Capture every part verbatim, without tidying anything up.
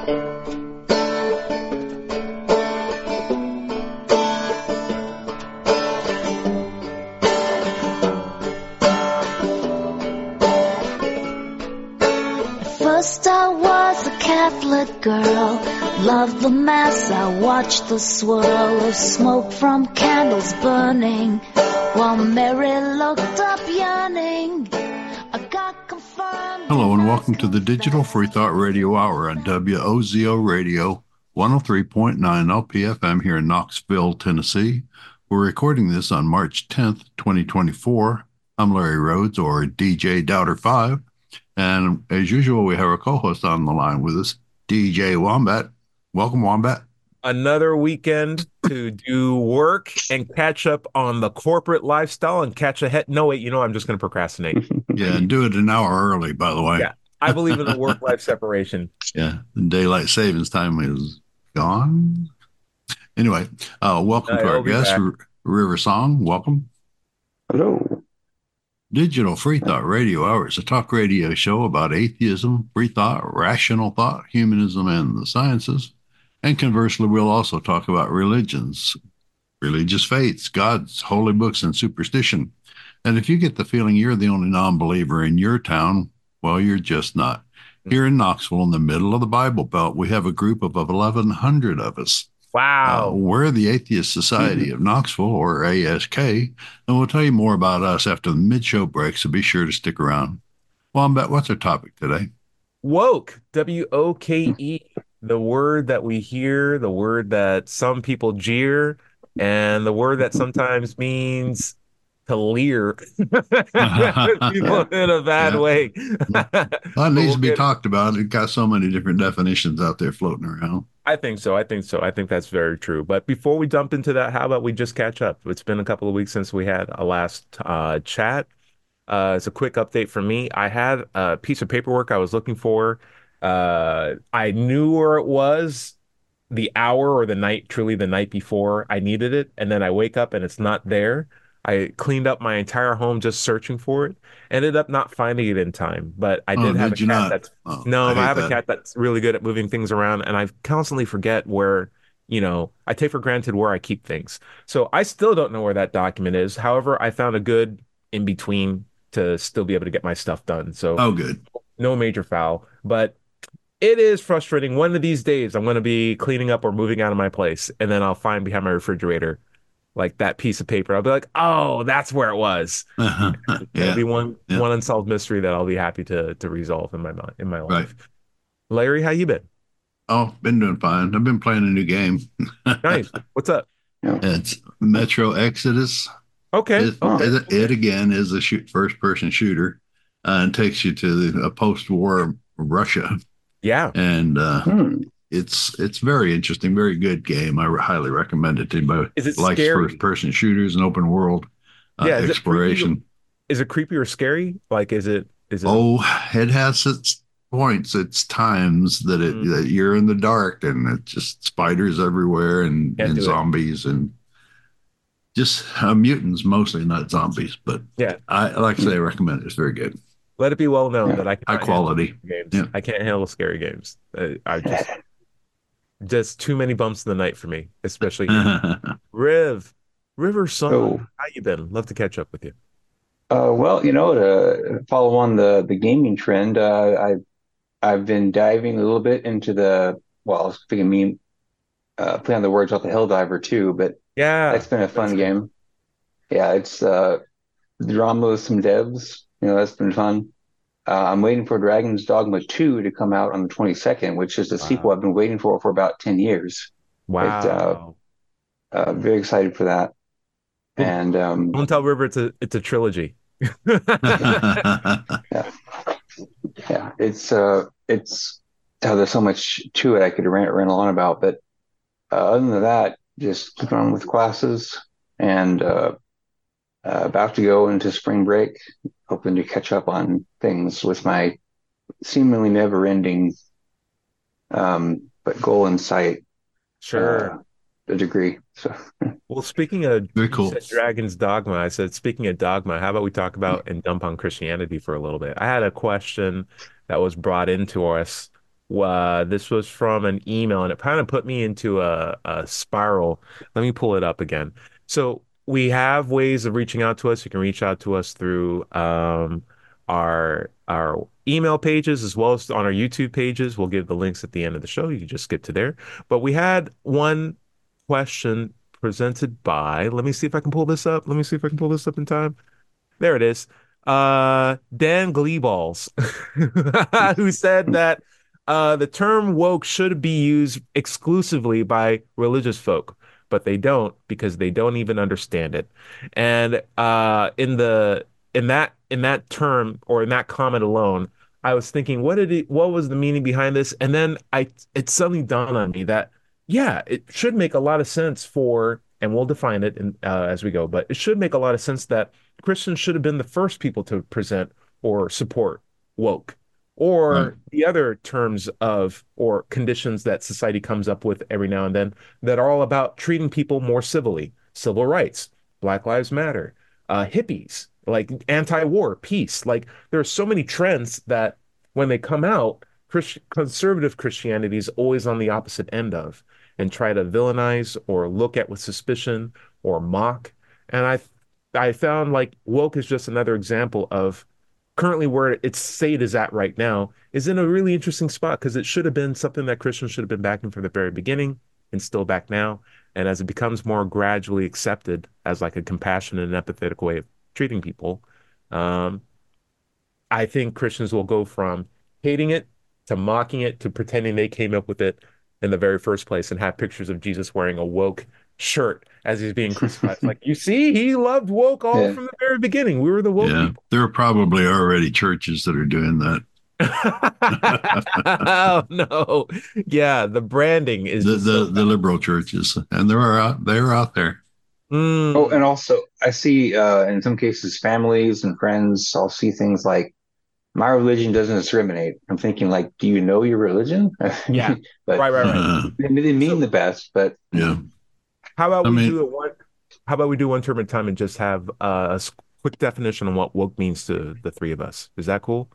First I was a Catholic girl, loved the mass, I watched the swirl of smoke from candles burning, while Mary looked up yearning. I got confirmed. Hello and welcome to the Digital Free Thought Radio Hour on W O Z O Radio one oh three point nine L P F M here in Knoxville, Tennessee. We're recording this on March tenth, twenty twenty-four. I'm Larry Rhodes, or D J Doubter five. And as usual, we have our co-host on the line with us, D J Wombat. Welcome, Wombat. Another weekend to do work and catch up on the corporate lifestyle and catch ahead. No, wait, you know, I'm just going to procrastinate. Yeah, and do it an hour early, by the way. Yeah, I believe in the work-life separation. Yeah, the daylight savings time is gone. Anyway, uh, welcome Uh, to our it'll be guest, back. R- River Song. Welcome. Hello. Digital Free Thought Radio Hour is a talk radio show about atheism, free thought, rational thought, humanism, and the sciences. And conversely, we'll also talk about religions, religious faiths, gods, holy books, and superstition. And if you get the feeling you're the only non-believer in your town, well, you're just not. Here in Knoxville, in the middle of the Bible Belt, we have a group of eleven hundred of us. Uh, Wow. we're the Atheist Society of Knoxville, or A S K, and we'll tell you more about us after the mid-show break, so be sure to stick around. Wombat, what's our topic today? Woke, W O K E, the word that we hear, the word that some people jeer, and the word that sometimes means to leer people in a bad Yeah. way. Well, it But needs we'll to be get- talked about. It got so many different definitions out there floating around. I think so. I think so. I think that's very true. But before we jump into that, how about we just catch up? It's been a couple of weeks since we had a last uh, chat. Uh, it's a quick update for me. I had a piece of paperwork I was looking for. Uh, I knew where it was the hour or the night, truly the night before I needed it. And then I wake up and it's not there. I cleaned up my entire home just searching for it. Ended up not finding it in time, but I Oh, did have did a you cat not? that's Oh, no, I I hate have a that. cat that's really good at moving things around, and I constantly forget where, you know, I take for granted where I keep things. So I still don't know where that document is. However, I found a good in between to still be able to get my stuff done. So Oh, good. no major foul, but it is frustrating. One of these days, I'm going to be cleaning up or moving out of my place, and then I'll find behind my refrigerator like that piece of paper. I'll be like, oh, that's where it was. It'll Yeah, be one yeah. one unsolved mystery that I'll be happy to to resolve in my mi- in my life. Right. Larry, how you been? Oh, been doing fine. I've been playing a new game. Nice. What's up? It's Metro Exodus. Okay. It, okay. it, it again is a shoot, first-person shooter, uh, and takes you to the, a post-war Russia, Yeah. and uh, Hmm. it's it's very interesting, very good game. I re- highly recommend it to anybody Is it who likes scary? first-person shooters and open world uh, Yeah, is it exploration. Is it creepy or scary? Like, is it is it? Oh, it has its points, its times that it Mm. that you're in the dark and it's just spiders everywhere and, Can't and do it. zombies and just uh, mutants mostly, not zombies. But Yeah. I like I say, I recommend it. It's very good. Let it be well known Yeah. that I can't High quality. games. Yeah. I can't handle scary games. Uh, I just just too many bumps in the night for me, especially Riv. River Song, Oh. how you been? Love to catch up with you. Uh, well, you know, to follow on the the gaming trend, uh, I've I've been diving a little bit into the well, I was thinking me uh, playing on the words off the Helldiver too, but Yeah, that's been a fun that's- game. Yeah, it's uh, drama with some devs. You know, that's been fun. Uh, I'm waiting for Dragon's Dogma two to come out on the twenty-second, which is the Wow. sequel I've been waiting for for about ten years. Wow. Uh, very excited for that. Well, And um, Don't tell River it's a it's a trilogy. yeah, it's uh, it's oh, there's so much to it I could rant, rant on about, but uh, other than that, just keep on with classes and uh, uh, about to go into spring break, hoping to catch up on things with my seemingly never-ending um, but goal in sight, Sure. uh, the degree. So Well, speaking of Very you cool. said Dragon's Dogma, I said speaking of dogma, how about we talk about and dump on Christianity for a little bit? I had a question that was brought into us Uh, this was from an email, and it kind of put me into a, a spiral. Let me pull it up again. So we have ways of reaching out to us. You can reach out to us through um, our our email pages as well as on our YouTube pages. We'll give the links at the end of the show. You can just skip to there. But we had one question presented by, let me see if I can pull this up. Let me see if I can pull this up in time. There it is. Uh, Dan Gleeballs, who said that uh, the term woke should be used exclusively by religious folk, but they don't because they don't even understand it. And uh, in the in that in that term or in that comment alone, I was thinking, what did it, what was the meaning behind this? And then I it suddenly dawned on me that yeah, it should make a lot of sense for, and we'll define it in, uh, as we go, but it should make a lot of sense that Christians should have been the first people to present or support woke, Right. or the other terms of or conditions that society comes up with every now and then that are all about treating people more civilly, civil rights, Black Lives Matter, uh, hippies, like anti-war, peace. Like there are so many trends that when they come out, Christ conservative Christianity is always on the opposite end of and try to villainize or look at with suspicion or mock. And I I found like woke is just another example of currently where its state is at right now is in a really interesting spot because it should have been something that Christians should have been backing from the very beginning and still back now. And as it becomes more gradually accepted as like a compassionate and empathetic way of treating people, um, I think Christians will go from hating it to mocking it to pretending they came up with it in the very first place and have pictures of Jesus wearing a woke shirt as he's being crucified. It's like, you see, he loved woke all Yeah. from the very beginning. We were the woke Yeah. people. There are probably already churches that are doing that. Oh no. Yeah, the branding is The just the so the liberal churches, and they're out they're out there. Oh, and Mm, also I see uh, in some cases families and friends. I'll see things like my religion doesn't discriminate. I'm thinking like, do you know your religion? yeah. But Right, right, right. Uh, they, they mean So the best. But yeah. how about I we do mean, it one how about we do one term at a time and just have uh, a s- quick definition on what woke means to the three of us. Is that cool?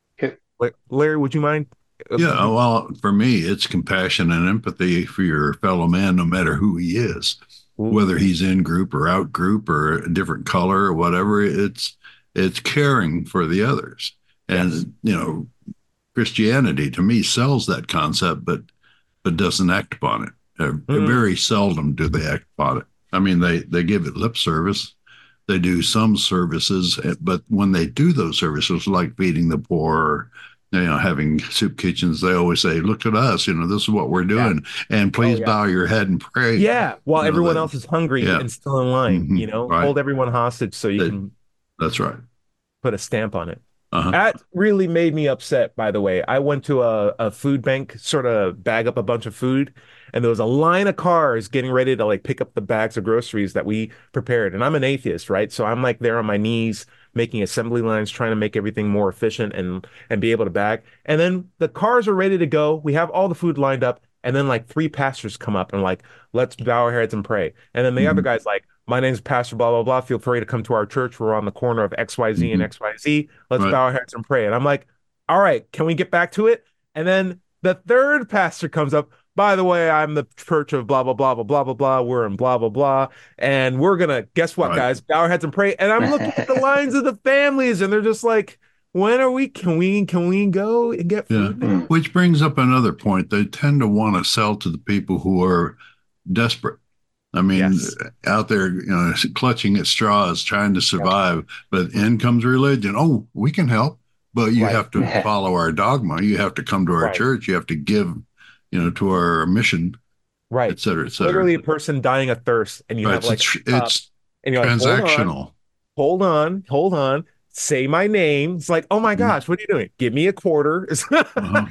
La- Larry, would you mind? Uh, yeah, be- well, for me, it's compassion and empathy for your fellow man, no matter who he is, whether Ooh, he's in group or out group or a different color or whatever. It's it's caring for the others, yes. and you know, Christianity to me sells that concept, but but doesn't act upon it. Uh, Mm, very seldom do they act upon it. I mean, they they give it lip service. They do some services, eh, but when they do those services, like feeding the poor, you know, having soup kitchens, they always say, "Look at us, you know, this is what we're yeah. doing, and Oh, please yeah. bow your head and pray." Yeah. While You know everyone that, else is hungry yeah, and still in line, hmm you know, right. hold everyone hostage so you That can that's right. put a stamp on it. Uh-huh. That really made me upset, by the way. I went to a, a food bank, sort of bag up a bunch of food, and there was a line of cars getting ready to like pick up the bags of groceries that we prepared. And I'm an atheist, right? So I'm like there on my knees making assembly lines, trying to make everything more efficient and and be able to bag. And then the cars are ready to go. We have all the food lined up, and then like three pastors come up and like, let's bow our heads and pray. And then the other Hmm. guy's like, my name's Pastor blah blah blah. Feel free to come to our church. We're on the corner of X Y Z and Hmm. X Y Z. Let's Right. bow our heads and pray. And I'm like, all right, can we get back to it? And then the third pastor comes up. By the way, I'm the church of blah blah blah blah blah blah blah. We're in blah blah blah, and we're gonna guess what, Right. guys? Bow our heads and pray. And I'm looking at the lines of the families, and they're just like, when are we? Can we? Can we go and get Yeah. food Hmm. now? Which brings up another point. They tend to want to sell to the people who are desperate. I mean, Yes. out there, you know, clutching at straws, trying to Yep. survive. But in comes religion. Oh, we can help, but you Right. have to follow our dogma. You have to come to our Right. church. You have to give, you know, to our mission, et Right. cetera, et It's cetera. literally a person dying of thirst, and you Right. have like It's a cup, it's and you're like, hold on. transactional. Hold on, hold on. Say my name. It's like, oh my Mhm. gosh, what are you doing? Give me a quarter. Uh-huh.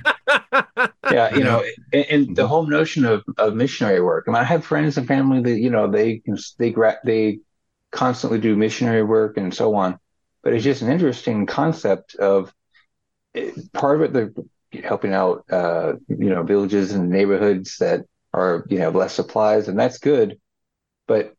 Yeah, you Yeah. know, and, and the Mhm. whole notion of, of missionary work. I mean, I have friends and family that you know they can they gra- they constantly do missionary work and so on. But it's just an interesting concept of it, part of it. They're helping out, uh, you know, villages and neighborhoods that are you know less supplies, and that's good. But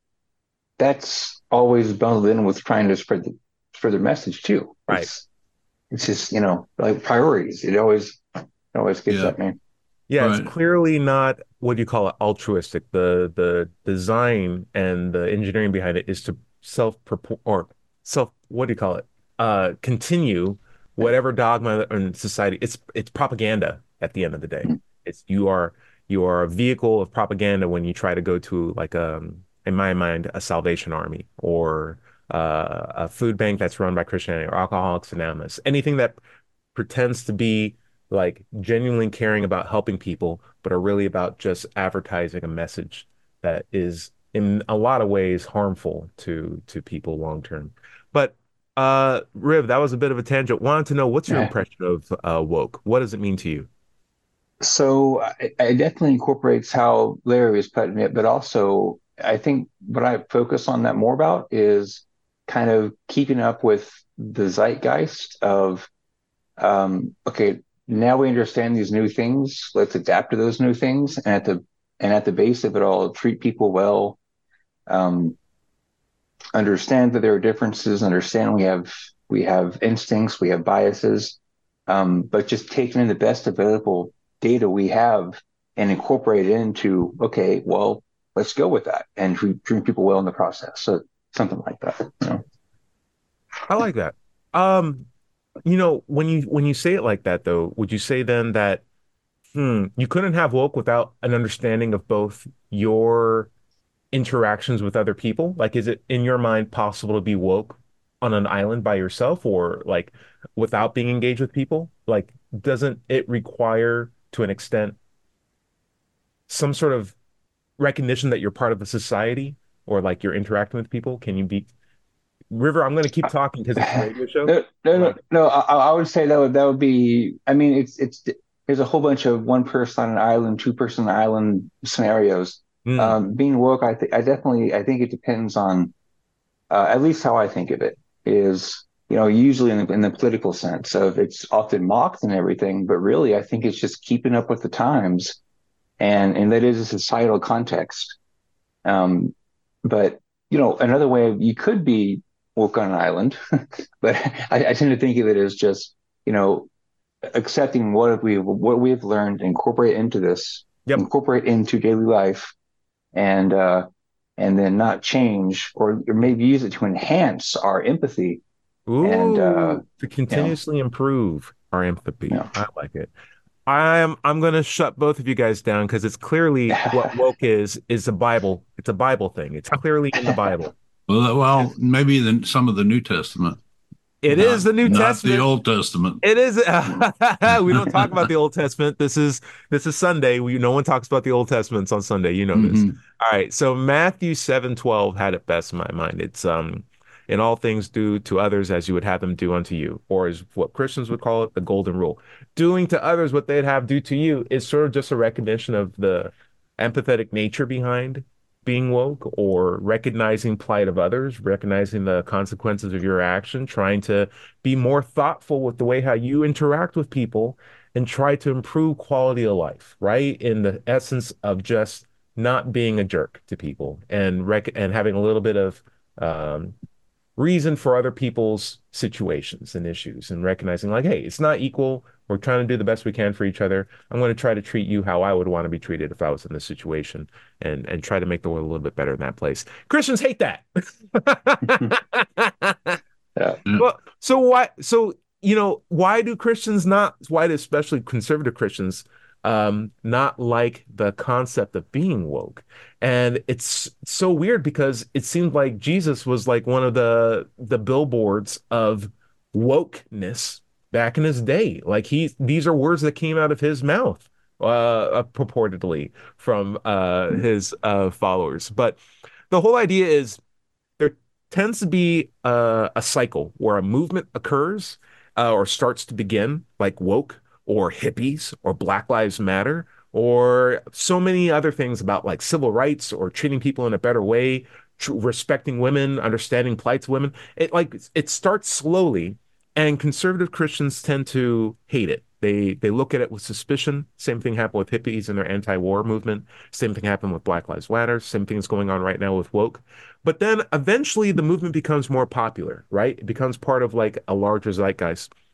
that's always bundled in with trying to spread the spread their message too. Right. It's it's just you know like priorities. It always It always gets Yeah. at me. Yeah, it's Right. clearly not what do you call it, altruistic. The the design and the engineering behind it is to self or self what do you call it? Uh, continue whatever dogma in society. It's it's propaganda at the end of the day. It's you are you are a vehicle of propaganda when you try to go to like um in my mind a Salvation Army or uh, a food bank that's run by Christianity or Alcoholics Anonymous. Anything that pretends to be like genuinely caring about helping people, but are really about just advertising a message that is in a lot of ways harmful to to people long term. But uh Riv, that was a bit of a tangent. Wanted to know what's your impression of uh woke? What does it mean to you? So I, I definitely incorporates how Larry was putting it, but also I think what I focus on that more about is kind of keeping up with the zeitgeist of um, okay, now we understand these new things. Let's adapt to those new things, and at the and at the base of it all, treat people well. Um, understand that there are differences. Understand we have we have instincts, we have biases, um, but just taking in the best available data we have and incorporate it into okay, well, let's go with that and treat, treat people well in the process. So something like that. You know? I like that. Um, you know, when you when you say it like that though, would you say then that hmm, you couldn't have woke without an understanding of both your interactions with other people? Like, is it in your mind possible to be woke on an island by yourself or like without being engaged with people? Like, doesn't it require to an extent some sort of recognition that you're part of a society or like you're interacting with people? Can you be River? I'm going to keep talking because it's a radio show. No, no, I'm no, not- no. I, I would say that would that would be. I mean, it's it's there's a whole bunch of one person on an island, two person on an island scenarios. Mm, Um, being woke, I think I definitely I think it depends on uh, at least how I think of it is you know usually in the, in the political sense of it's often mocked and everything, but really I think it's just keeping up with the times and and that is a societal context. Um, but you know, another way you could be woke on an island, but I, I tend to think of it as just you know accepting what we what we've learned, incorporate into this, yep. incorporate into daily life, and uh, and then not change or, or maybe use it to enhance our empathy and uh, Ooh, to you know, continuously improve our you empathy. know. I like it. I'm I'm gonna shut both of you guys down because it's clearly what woke is is a Bible. It's a Bible thing. It's clearly in the Bible. Well, well, maybe the, some of the New Testament, It is not the New not the Testament. Old Testament. It is. We don't talk about the Old Testament. This is this is Sunday. We no one talks about the Old Testaments on Sunday. You know this. Hmm. All right. So Matthew seven twelve had it best in my mind. It's um in all things do to others as you would have them do unto you, or as what Christians would call it, the golden rule. Doing to others what they'd have do to you is sort of just a recognition of the empathetic nature behind being woke or recognizing plight of others, recognizing the consequences of your action, trying to be more thoughtful with the way how you interact with people and try to improve quality of life, right? In the essence of just not being a jerk to people and rec and having a little bit of um, reason for other people's situations and issues and recognizing like, hey, it's not equal. We're trying to do the best we can for each other. I'm going to try to treat you how I would want to be treated if I was in this situation and and try to make the world a little bit better in that place. Christians hate that. Yeah. Yeah. Well, so why so you know, why do Christians not why do especially conservative Christians um not like the concept of being woke? And it's so weird because it seemed like Jesus was like one of the the billboards of wokeness back in his day. Like he these are words that came out of his mouth uh uh, purportedly from uh his uh followers. But the whole idea is there tends to be a, a cycle where a movement occurs uh, or starts to begin, like woke or hippies or Black Lives Matter or so many other things about like civil rights or treating people in a better way, tr respecting women, understanding plights of women. It like it starts slowly, and conservative Christians tend to hate it. They they look at it with suspicion. Same thing happened with hippies and their anti-war movement. Same thing happened with Black Lives Matter. Same thing is going on right now with woke. But then eventually the movement becomes more popular, right? It becomes part of like a larger zeitgeist.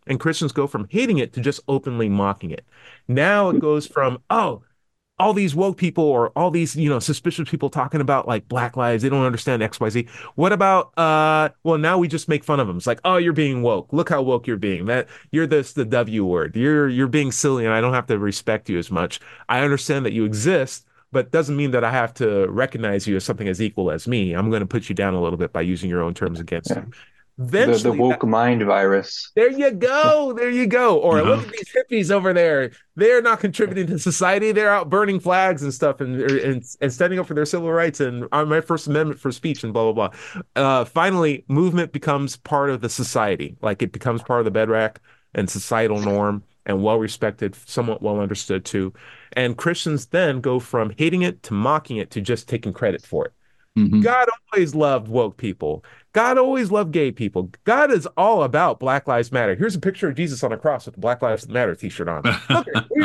And Christians go from hating it to just openly mocking it. Now it goes from, oh, all these woke people or all these, you know, suspicious people talking about like Black lives, they don't understand X Y Z. What about uh well, now we just make fun of them. It's like, oh, you're being woke. Look how woke you're being. That you're this the W word. You're you're being silly and I don't have to respect you as much. I understand that you exist, but doesn't mean that I have to recognize you as something as equal as me. I'm going to put you down a little bit by using your own terms against Yeah. you. The the Eventually, woke that, mind virus. there you go. There you go. Or Uh-huh. look at these hippies over there. They're not contributing to society. They're out burning flags and stuff and and, and standing up for their civil rights and on my First Amendment for speech and blah, blah, blah. Uh, finally, movement becomes part of the society. Like it becomes part of the bedrock and societal norm and well respected, somewhat well understood too. And Christians then go from hating it to mocking it to just taking credit for it. Mhm. God always loved woke people. God always loved gay people. God is all about Black Lives Matter. Here's a picture of Jesus on a cross with the Black Lives Matter t-shirt on. Look,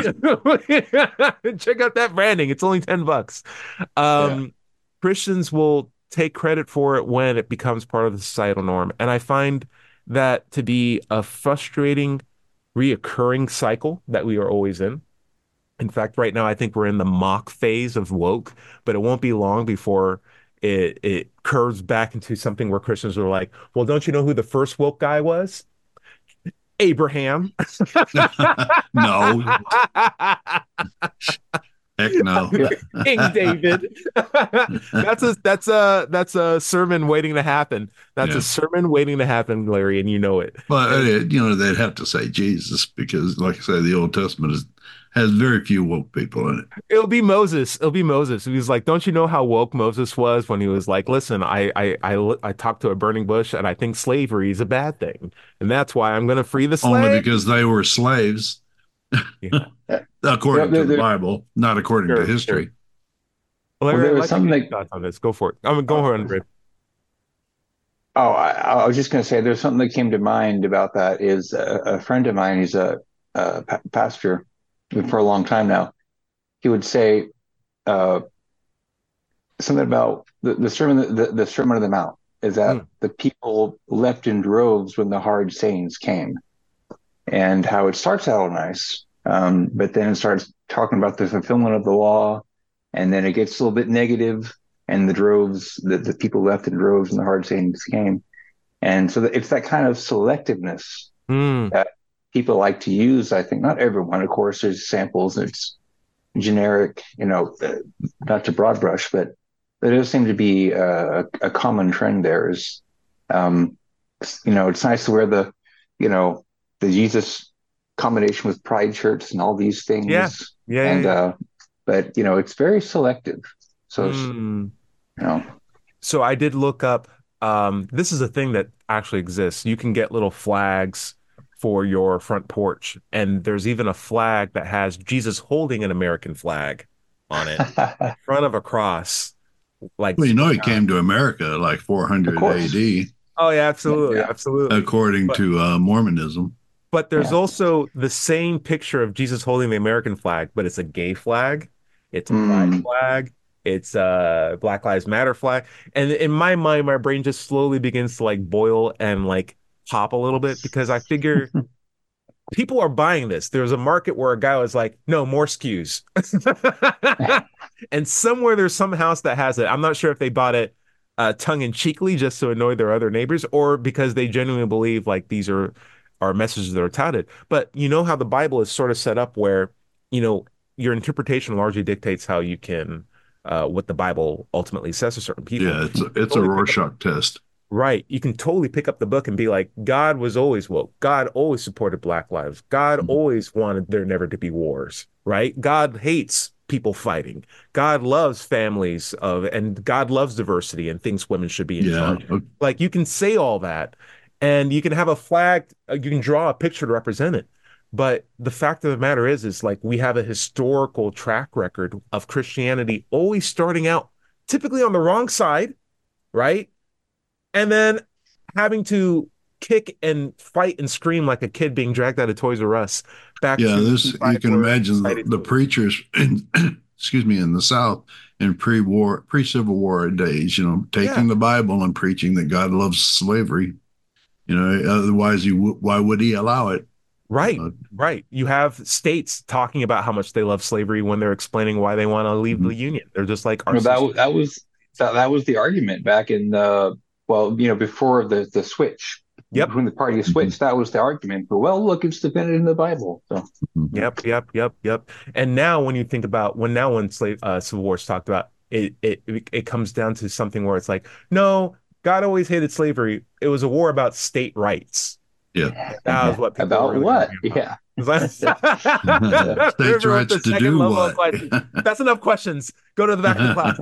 check out that branding. It's only ten bucks. Um, Yeah. Christians will take credit for it when it becomes part of the societal norm. And I find that to be a frustrating, reoccurring cycle that we are always in. In fact, right now, I think we're in the mock phase of woke, but it won't be long before it it curves back into something where Christians are like, well, don't you know who the first woke guy was? Abraham. No, heck no. King David. that's a that's a that's a sermon waiting to happen. That's Yeah. a sermon waiting to happen, Larry, and you know it. Well, uh, you know, they'd have to say Jesus because, like I say, the Old Testament is, has very few woke people in it. It'll be Moses. It'll be Moses. He was like, "Don't you know how woke Moses was when he was like, listen, I I I, I talked to a burning bush, and I think slavery is a bad thing, and that's why I'm going to free the Only slaves." because they were slaves, Yeah. according Yeah, to the there- Bible, not according Sure, to history. Larry, there I'd was like to something get your that- thoughts on this. Go for it. I'm mean, go ahead, Andre. Oh, I, I was just going to say there's something that came to mind about that is a, a friend of mine, he's a, a pa- pastor for a long time now. He would say uh, something about the, the sermon, the, the Sermon on the Mount is that Mm. the people left in droves when the hard sayings came, and how it starts out all nice, um, but then it starts talking about the fulfillment of the law, and then it gets a little bit negative, and the droves, the, the people left in droves and the hard sayings came. And so it's that kind of selectiveness Mm. that people like to use. I think not everyone, of course, there's samples, it's generic, you know, uh, not to broad brush, but there does seem to be a, a common trend there is, um, you know, it's nice to wear the, you know, the Jesus combination with pride shirts and all these things. Yeah. Yeah, And, yeah, yeah. uh, but, you know, it's very selective. So, it's, Mm. you know, So I did look up. Um, this is a thing that actually exists. You can get little flags for your front porch, and there's even a flag that has Jesus holding an American flag on it, in front of a cross. Like, Well, you know, he came to America like four hundred Of course. A D, oh yeah, absolutely, Yeah. absolutely. according But- to uh, Mormonism. But there's Yeah. also the same picture of Jesus holding the American flag, but it's a gay flag, it's a pride Mm. flag, it's a Black Lives Matter flag. And in my mind, my brain just slowly begins to like boil and like pop a little bit because I figure people are buying this. There's a market where a guy was like, no, more S K Us. And somewhere there's some house that has it. I'm not sure if they bought it uh, tongue in cheekly just to annoy their other neighbors or because they genuinely believe like these are are messages that are touted. But you know how the Bible is sort of set up where, you know, your interpretation largely dictates how you can, uh, what the Bible ultimately says to certain people. Yeah, it's a, it's a Totally pick up- Rorschach test. Right. You can totally pick up the book and be like, God was always woke. God always supported Black lives. God Mhm. always wanted there never to be wars, right? God hates people fighting. God loves families of, and God loves diversity and thinks women should be in Yeah, charge. Like you can say all that and you can have a flag, uh, you can draw a picture to represent it. But the fact of the matter is, is like we have a historical track record of Christianity always starting out typically on the wrong side, right? And then having to kick and fight and scream like a kid being dragged out of Toys R Us back yeah. to This you fight can for imagine the, society. the preachers, in, excuse me, in the South in pre-war, pre-Civil War days. You know, taking Yeah. the Bible and preaching that God loves slavery. You know, otherwise, you w- why would He allow it? Right, Uh, right. You have states talking about how much they love slavery when they're explaining why they want to leave the mhm. union. They're just like our Well, that system. wa- that was that, that was the argument back in the well, you know, before the the switch, Yep, when the party Mhm. switched. That was the argument. But well, look, it's dependent in the Bible. So Mhm. yep, yep, yep, yep. And now when you think about when now when slave uh, civil wars talked about it, it it it comes down to something where it's like, no, God always hated slavery. It was a war about state rights. Yeah. That was what people were about really what? arguing about. Yeah, It's like- yeah, yeah. States' Remember with rights the to second do level of what? questions. That's enough questions. Go to the back of the class.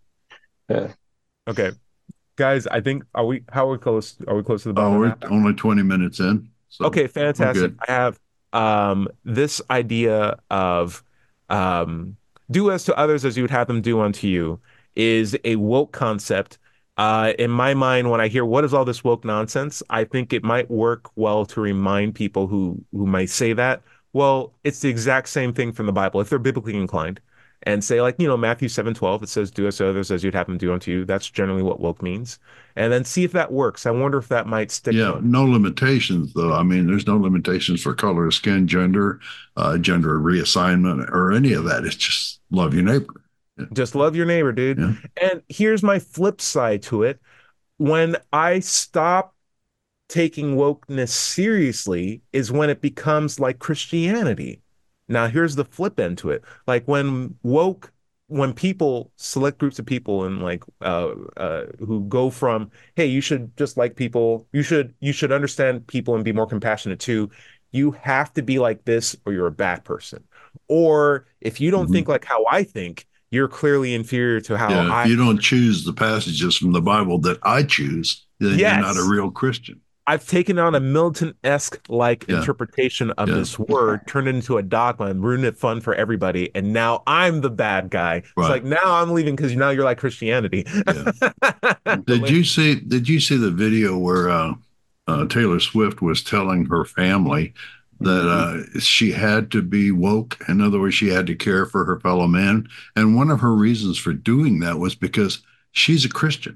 Yeah. Okay, guys, I think are we how are we close? Are we close to the Oh, bottom of we're that? only twenty minutes in, so Okay, we're fantastic. good. I have um this idea of um do as to others as you would have them do unto you is a woke concept. Uh, in my mind, when I hear what is all this woke nonsense, I think it might work well to remind people who who might say that, well, it's the exact same thing from the Bible if they're biblically inclined. And say like, you know, Matthew seven twelve, it says, do as to others as you'd have them do unto you. That's generally what woke means. And then see if that works. I wonder if that might stick to Yeah, them. no limitations though. I mean, there's no limitations for color of skin, gender, uh, gender reassignment, or any of that. It's just love your neighbor. Yeah. Just love your neighbor, dude. Yeah. And here's my flip side to it. When I stop taking wokeness seriously is when it becomes like Christianity. Now, here's the flip end to it. Like when woke, when people, select groups of people and like uh uh who go from, hey, you should just like people, you should you should understand people and be more compassionate too. You have to be like this or you're a bad person. Or if you don't think Mhm. like how I think, you're clearly inferior to how Yeah. If I. you don't choose the passages from the Bible that I choose, then you're not a Yes. real Christian. I've taken on a Militant-esque like Yeah. interpretation of Yeah. this word, turned it into a dogma and ruined it fun for everybody. And now I'm the bad guy. It's Right. like now I'm leaving because now you're like Christianity. Yeah. Did you see? Did you see the video where uh, uh, Taylor Swift was telling her family that uh, she had to be woke? In other words, she had to care for her fellow man, and one of her reasons for doing that was because she's a Christian,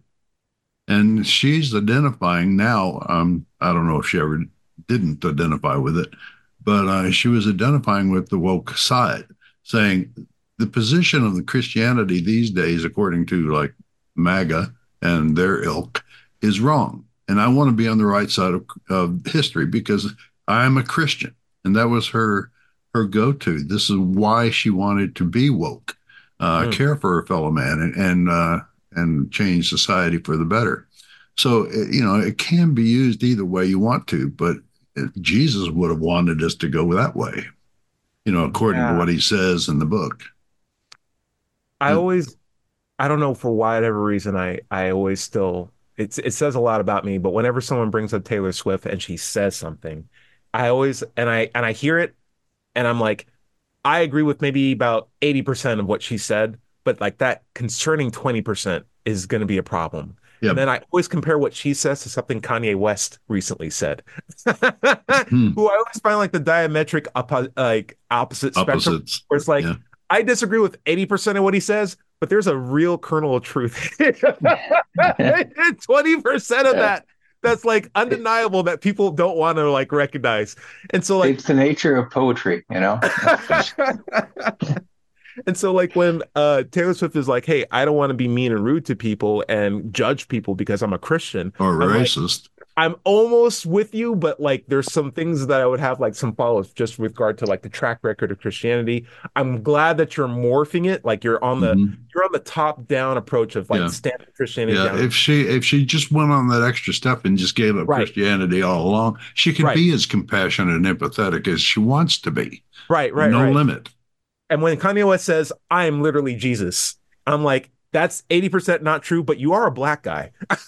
and she's identifying now. Um, I don't know if she ever didn't identify with it, but uh, she was identifying with the woke side, saying the position of the Christianity these days, according to like MAGA and their ilk, is wrong. And I want to be on the right side of, of history because I'm a Christian. And that was her her go-to. This is why she wanted to be woke, uh, Mm. care for her fellow man, and and uh, and change society for the better. So you know it can be used either way you want to, but Jesus would have wanted us to go that way, you know, according to Yeah. what he says in the book. I Uh, always, I don't know for whatever reason, I I always still it's it says a lot about me, but whenever someone brings up Taylor Swift and she says something, I always and I and I hear it and I'm like, I agree with maybe about eighty percent of what she said, but like that concerning twenty percent is going to be a problem. yeah. And then I always compare what she says to something Kanye West recently said, Hmm. who I always find like the diametric oppo like opposite spectrum, Opposites. where it's like, Yeah. I disagree with eighty percent of what he says, but there's a real kernel of truth. twenty percent of that that's like undeniable that people don't want to like recognize. And so like It's the nature of poetry, you know. and so like when uh Taylor Swift is like, hey, I don't want to be mean and rude to people and judge people because I'm a Christian. Or I'm like, racist. I'm almost with you, but like there's some things that I would have like some follow-ups just with regard to like the track record of Christianity. I'm glad that you're morphing it, like you're on the Mhm. you're on the top-down approach of like Yeah. standing Christianity Yeah. down. If she if she just went on that extra step and just gave up Right. Christianity all along, she could Right. be as compassionate and empathetic as she wants to be. Right, right, No right. limit. And when Kanye West says, I am literally Jesus, I'm like, that's eighty percent not true, but you are a black guy.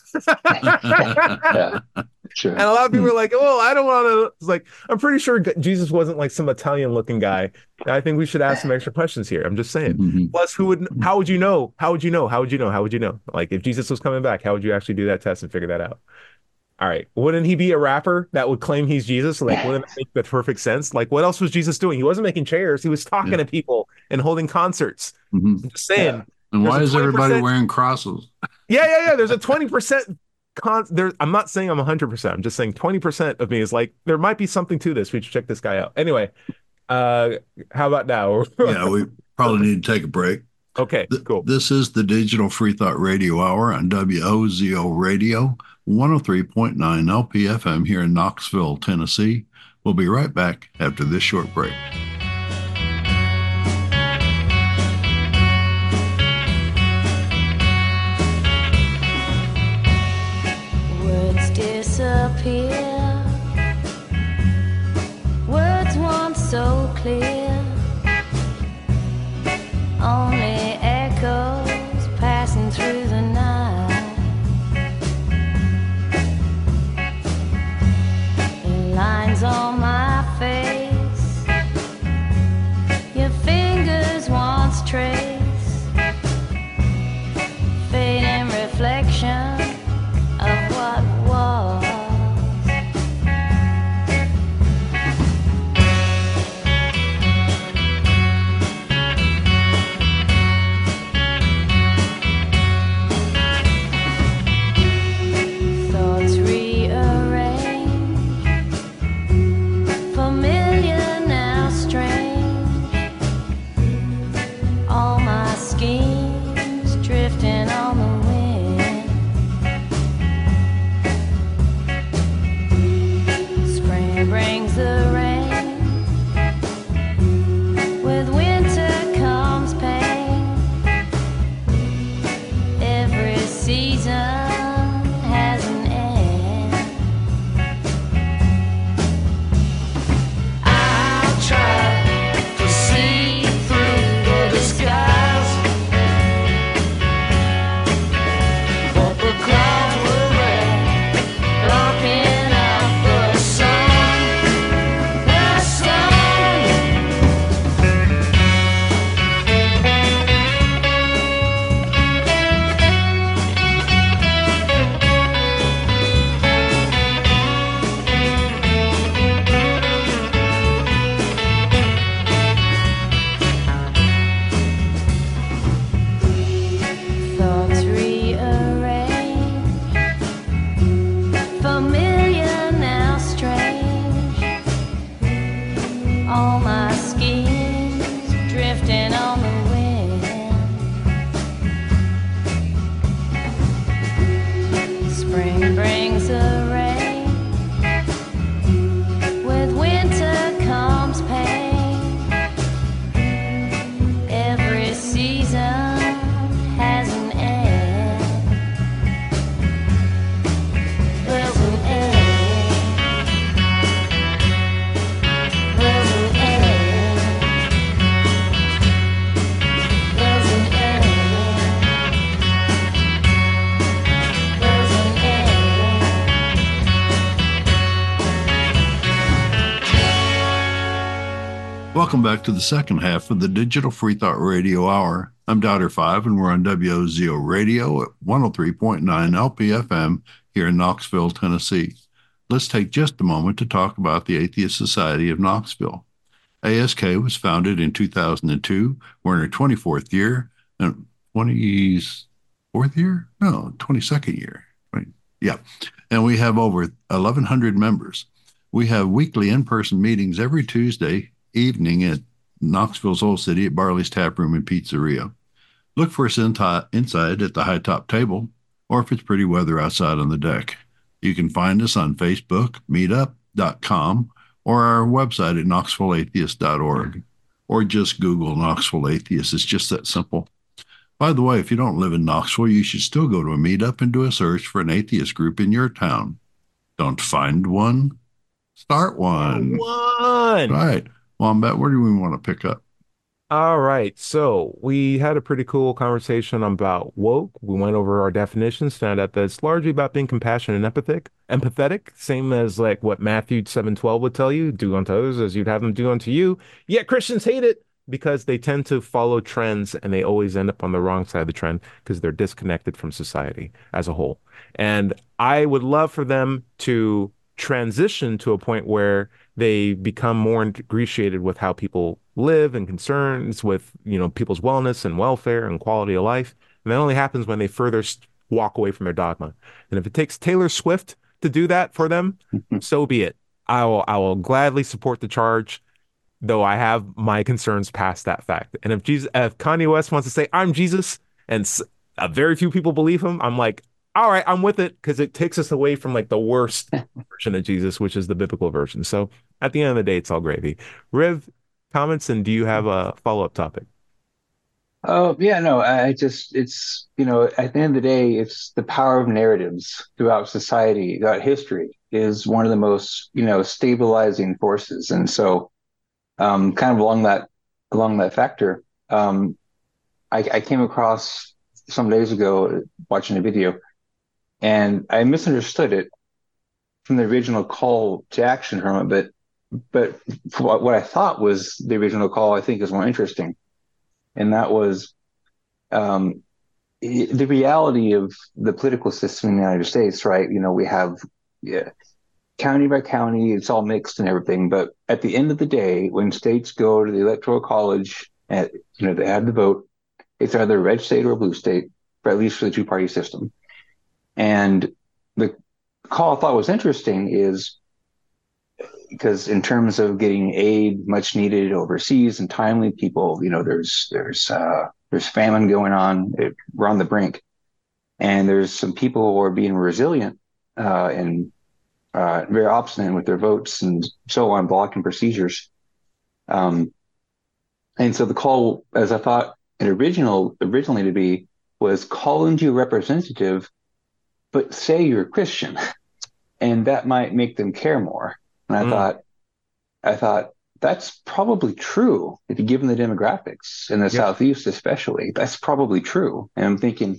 Yeah, sure. And a lot of people are like, "Oh, I don't want to." It's like, I'm pretty sure Jesus wasn't like some Italian-looking guy. I think we should ask some extra questions here. I'm just saying. Mhm. Plus, who would? How would you know? How would you know? How would you know? How would you know? Like, if Jesus was coming back, how would you actually do that test and figure that out? All right, wouldn't he be a rapper that would claim he's Jesus? Like, wouldn't it make the perfect sense? Like, what else was Jesus doing? He wasn't making chairs. He was talking Yeah. to people and holding concerts. Mhm. I'm just saying. Yeah. And There's why a is everybody twenty percent wearing crosses? Yeah, yeah, yeah. There's a twenty percent con there. I'm not saying I'm one hundred percent. I'm just saying twenty percent of me is like, there might be something to this. We should check this guy out. Anyway, uh, how about now? Yeah, we probably need to take a break. Okay, Th- cool. This is the Digital Free Thought Radio Hour on W O Z O Radio, one oh three point nine L P F M here in Knoxville, Tennessee. We'll be right back after this short break. Words disappear, words once so clear, only echoes passing through the night. Lines on my face, your fingers once trace, fading reflection of what was. Thoughts rearrange, familiar now strange, all my schemes drifting on the wind. Spring brings the rain, with winter comes pain. Every season has an end. I'll try to see through the disguise, but the clouds were red, blocking out the sun. The sun. Thoughts rearrange, familiar now strange, all my schemes drifting on the wind. Spring brings the rain, with winter comes pain. Every season has an end. There's an end. There's an end. There's an end. There's an end. Welcome back to the second half of the Digital Free Thought Radio Hour. I'm Doubter Five, and we're on W O Z O Radio at one oh three point nine L P F M here in Knoxville, Tennessee. Let's take just a moment to talk about the Atheist Society of Knoxville. A S K was founded in two thousand two. We're in our twenty-fourth year, and twenty-fourth year? No, twenty-second year. Right. Yeah. And we have over eleven hundred members. We have weekly in-person meetings every Tuesday evening at Knoxville's Old City at Barley's Tap Room and Pizzeria. Look for us inti- inside at the high top table, or if it's pretty weather outside on the deck. You can find us on Facebook, meetup dot com, or our website at knoxville atheist dot org, or just Google Knoxville Atheist. It's just that simple. By the way, if you don't live in Knoxville, you should still go to a meetup and do a search for an atheist group in your town. Don't find one? Start one. One. Right. Wombat, where do we want to pick up? All right. So we had a pretty cool conversation about woke. We went over our definitions, found out that it's largely about being compassionate and empathetic. Empathetic, same as like what Matthew seven twelve would tell you, do unto others as you'd have them do unto you. Yet Christians hate it because they tend to follow trends and they always end up on the wrong side of the trend because they're disconnected from society as a whole. And I would love for them to transition to a point where they become more ingratiated with how people live and concerns with, you know, people's wellness and welfare and quality of life. And that only happens when they further walk away from their dogma. And if it takes Taylor Swift to do that for them, so be it. I will I will gladly support the charge, though I have my concerns past that fact. And if Jesus, if Kanye West wants to say I'm Jesus, and s- uh, very few people believe him, I'm like, all right, I'm with it because it takes us away from like the worst version of Jesus, which is the biblical version. So at the end of the day, it's all gravy. Riv, comments, and do you have a follow-up topic? Oh, yeah, no, I I just, it's, you know, at the end of the day, it's the power of narratives throughout society, throughout history is one of the most, you know, stabilizing forces. And so, um, kind of along that, along that factor, um, I, I came across some days ago watching a video and I misunderstood it from the original call to action from it, but, but what what I thought was the original call, I think is more interesting. And that was, um, the reality of the political system in the United States, right? You know, we have, yeah, county by county, it's all mixed and everything. But at the end of the day, when states go to the electoral college and, you know, they have the vote, it's either a red state or a blue state, for at least for the two party system. And the call I thought was interesting is because in terms of getting aid much needed overseas and timely, people, you know, there's, there's, uh, there's famine going on. It, we're on the brink. And there's some people who are being resilient uh, and uh, very obstinate with their votes and so on, blocking procedures. Um, and so the call, as I thought it original originally to be, was call into your representative, but say you're a Christian, and that might make them care more. And I Mm, thought, I thought that's probably true if you give them the demographics in the yep. Southeast, especially. That's probably true. And I'm thinking,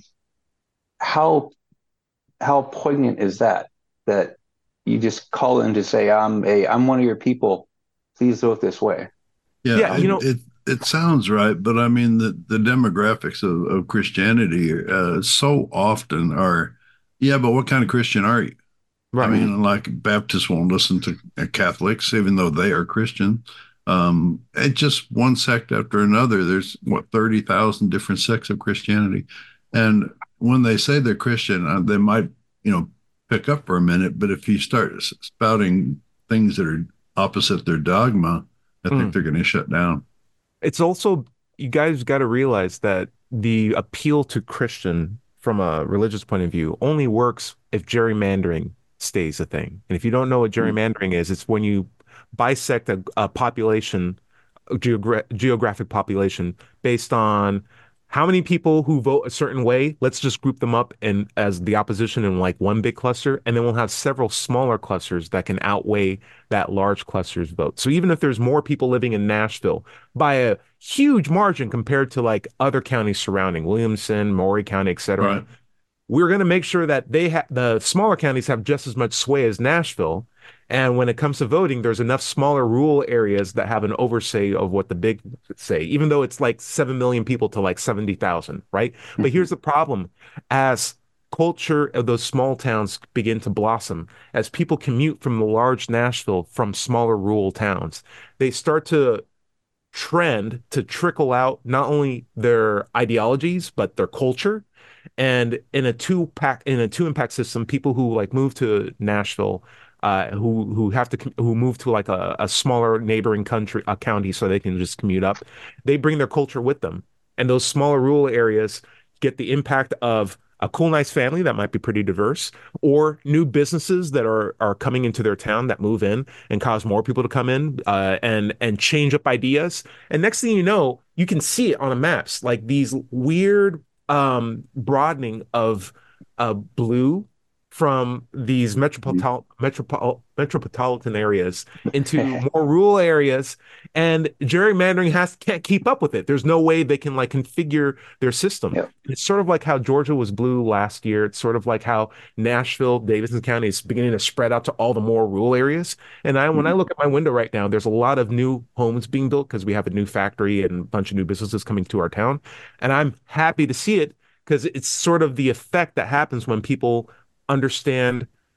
how how poignant is that? That you just call in to say, I'm a, I'm one of your people. Please vote this way. Yeah, Yeah, you it Um, know, it, it sounds right, but I mean the the demographics of, of Christianity uh, so often are, yeah, but what kind of Christian are you? I right. mhm. mean, like Baptists won't listen to uh, Catholics, even though they are Christian. Um, and just one sect after another. There's what thirty thousand different sects of Christianity, and when they say they're Christian, uh, they might, you know, pick up for a minute. But if you start s- spouting things that are opposite their dogma, I think Mm. they're going to shut down. It's also, you guys got to realize that the appeal to Christian from a religious point of view only works if gerrymandering stays a thing. And if you don't know what gerrymandering is, it's when you bisect a, a population, a geogra geographic population, based on how many people who vote a certain way. Let's just group them up and as the opposition in like one big cluster, and then we'll have several smaller clusters that can outweigh that large cluster's vote. So even if there's more people living in Nashville by a huge margin compared to like other counties surrounding Williamson, Maury County, et cetera, Right. we're going to make sure that they have the smaller counties have just as much sway as Nashville. And when it comes to voting, there's enough smaller rural areas that have an oversight of what the big say, even though it's like seven million people to like seventy thousand, right? But here's the problem. As culture of those small towns begin to blossom, as people commute from the large Nashville from smaller rural towns, they start to trend to trickle out not only their ideologies, but their culture. And in a two pack in a two impact system, people who like move to Nashville, uh, who who have to who move to like a, a smaller neighboring country, a county, so they can just commute up. They bring their culture with them, and those smaller rural areas get the impact of a cool, nice family that might be pretty diverse, or new businesses that are are coming into their town that move in and cause more people to come in, uh, and and change up ideas. And next thing you know, you can see it on the maps, like these weird um, broadening of uh, blue from these metropolitan metropol metropolitan areas into more rural areas, and gerrymandering has can't keep up with it. There's no way they can like configure their system. Yep. It's sort of like how Georgia was blue last year. It's sort of like how Nashville, Davidson County is beginning to spread out to all the more rural areas. And I, when I Mhm. look at my window right now, there's a lot of new homes being built because we have a new factory and a bunch of new businesses coming to our town. And I'm happy to see it because it's sort of the effect that happens when people understand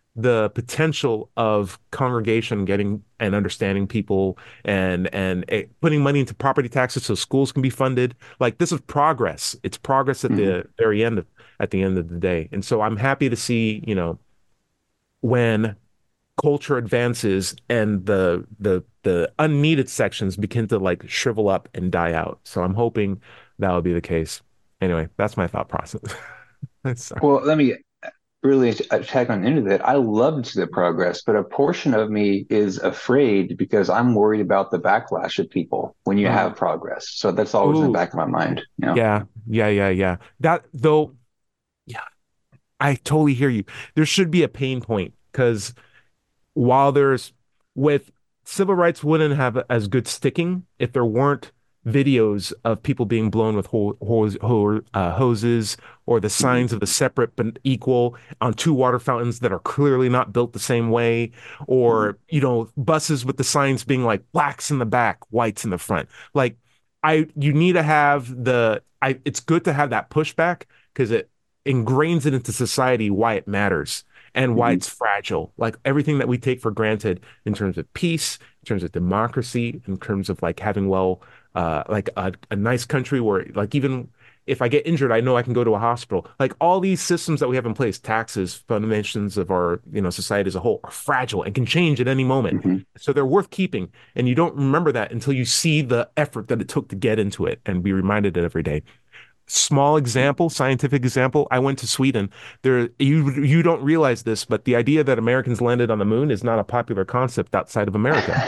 the potential of congregation getting and understanding people and and uh, putting money into property taxes so schools can be funded. Like this is progress. It's progress at Hmm. the very end of, at the end of the day. And so I'm happy to see, you know, when culture advances and the the the unneeded sections begin to like shrivel up and die out. So I'm hoping that will be the case. Anyway, that's my thought process. Sorry. Well, let me really tag on into that. I loved the progress, but a portion of me is afraid because I'm worried about the backlash of people when you Mm. have progress. So that's always in the Ooh, back of my mind. You know? yeah, yeah, yeah, yeah. That though, yeah, I totally hear you. There should be a pain point because while there's with civil rights wouldn't have as good sticking if there weren't videos of people being blown with ho hose, ho uh, hoses or the Mhm. signs of the separate but equal on two water fountains that are clearly not built the same way, Mhm. or you know buses with the signs being like blacks in the back, whites in the front. Like I you need to have the I it's good to have that pushback because it ingrains it into society why it matters and why Mhm. it's fragile. Like everything that we take for granted in terms of peace, in terms of democracy, in terms of like having well, uh, like a, a nice country where like even if I get injured, I know I can go to a hospital. Like all these systems that we have in place, taxes, foundations of our, you know, society as a whole are fragile and can change at any moment. Mhm. So they're worth keeping. And you don't remember that until you see the effort that it took to get into it and be reminded it every day. Small example, scientific example. I went to Sweden. There, you you don't realize this, but the idea that Americans landed on the moon is not a popular concept outside of America.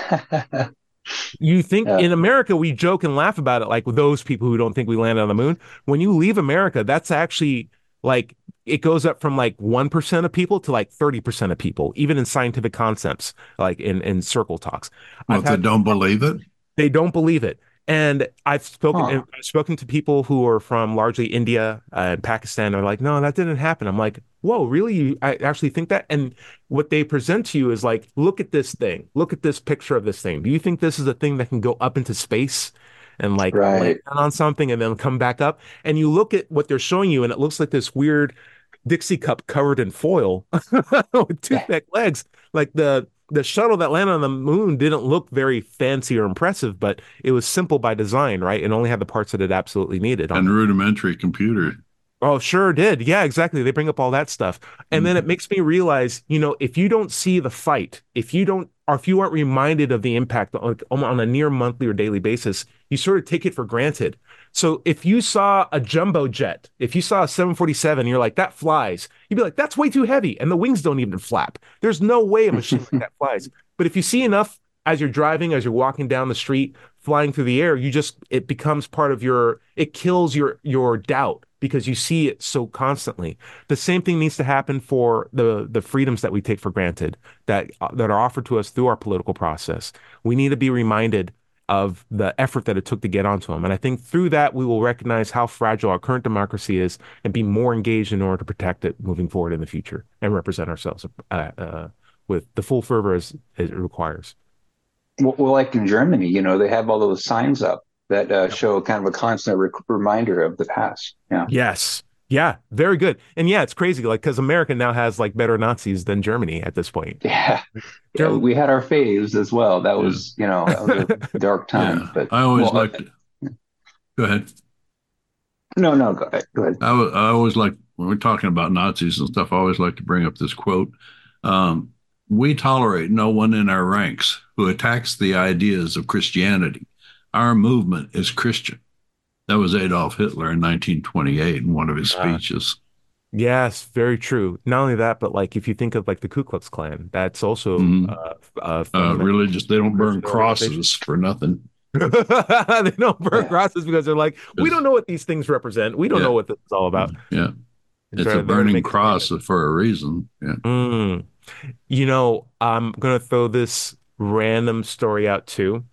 You think Yeah. in America we joke and laugh about it, like with those people who don't think we landed on the moon. When you leave America, that's actually like it goes up from like one percent of people to like thirty percent of people, even in scientific concepts, like in in circle talks. Well, I've if they had don't believe it, they don't believe it. And I've spoken Huh. I've spoken to people who are from largely India uh, and Pakistan. They're like, no, that didn't happen. I'm like, whoa, really? You I actually think that? And what they present to you is like, look at this thing. Look at this picture of this thing. Do you think this is a thing that can go up into space and like land Right. on something and then come back up? And you look at what they're showing you, and it looks like this weird Dixie cup covered in foil with toothpick legs. Like the the shuttle that landed on the moon didn't look very fancy or impressive, but it was simple by design, right? It only had the parts that it absolutely needed on and it. rudimentary computer. Oh, sure did. Yeah, exactly. They bring up all that stuff. And then it Mhm. makes me realize, you know, if you don't see the fight, if you don't, or if you aren't reminded of the impact on, on a near monthly or daily basis, you sort of take it for granted. So if you saw a jumbo jet, if you saw a seven forty-seven, you're like, that flies, you'd be like, that's way too heavy. And the wings don't even flap. There's no way a machine like that flies. But if you see enough as you're driving, as you're walking down the street, flying through the air, you just it becomes part of your it kills your your doubt because you see it so constantly. The same thing needs to happen for the the freedoms that we take for granted that uh, that are offered to us through our political process. We need to be reminded of the effort that it took to get onto them. And I think through that we will recognize how fragile our current democracy is and be more engaged in order to protect it moving forward in the future and represent ourselves uh, uh, with the full fervor as, as it requires. Well, well, like in Germany, you know, they have all those signs up that uh, Yep. show kind of a constant rec reminder of the past. Yeah. Yes. Yeah, very good. And yeah, it's crazy, like because America now has like better Nazis than Germany at this point. Yeah. Yeah. Germ We had our faves as well. That Yeah. was, you know, that was a dark time. Yeah. But, I always well, uh, liked, go ahead. no, no, go ahead. Go ahead. I, wa- I always like, when we're talking about Nazis and stuff, I always like to bring up this quote. Um, we tolerate no one in our ranks who attacks the ideas of Christianity. Our movement is Christian. That was Adolf Hitler in nineteen twenty-eight in one of his Uh, speeches. yes, very true. Not only that, but like if you think of like the Ku Klux Klan, that's also Mhm. uh, uh Uh, fundamental religious, they don't burn Christian organization. crosses for nothing. They don't burn Yeah. crosses because they're like, we don't 'Cause- know what these things represent. We don't yeah, know what this is all about. yeah. It's It's a there, there to burning make a cross statement. for a reason. Yeah. Mm. You know, I'm gonna throw this random story out too.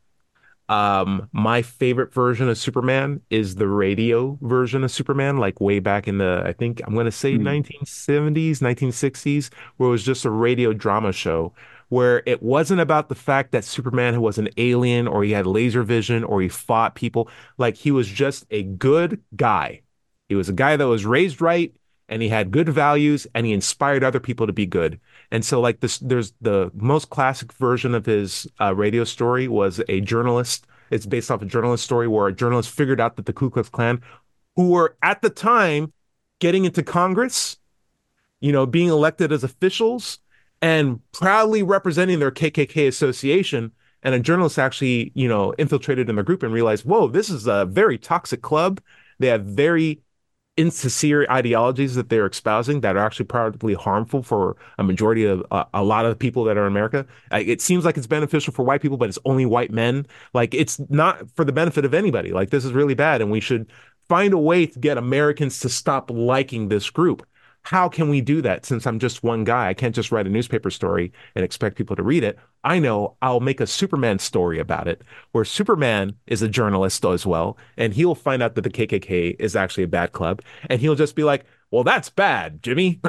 Um, my favorite version of Superman is the radio version of Superman, like way back in the, I think I'm gonna say Mm. nineteen seventies, nineteen sixties, where it was just a radio drama show where it wasn't about the fact that Superman was an alien or he had laser vision or he fought people. Like he was just a good guy. He was a guy that was raised right. and he had good values, and he inspired other people to be good. And so, like this, there's the most classic version of his uh, radio story was a journalist. It's based off a journalist story where a journalist figured out that the Ku Klux Klan, who were at the time getting into Congress, you know, being elected as officials and proudly representing their K K K association. And a journalist actually, you know, infiltrated in their group and realized, whoa, this is a very toxic club. They have very insincere ideologies that they're espousing that are actually probably harmful for a majority of uh, a lot of the people that are in America. Uh, it seems like it's beneficial for white people, but it's only white men. Like, it's not for the benefit of anybody. Like, this is really bad, and we should find a way to get Americans to stop liking this group. How can we do that? Since I'm just one guy, I can't just write a newspaper story and expect people to read it. I know I'll make a Superman story about it, where Superman is a journalist as well, and he'll find out that the K K K is actually a bad club, and he'll just be like, well, that's bad, Jimmy.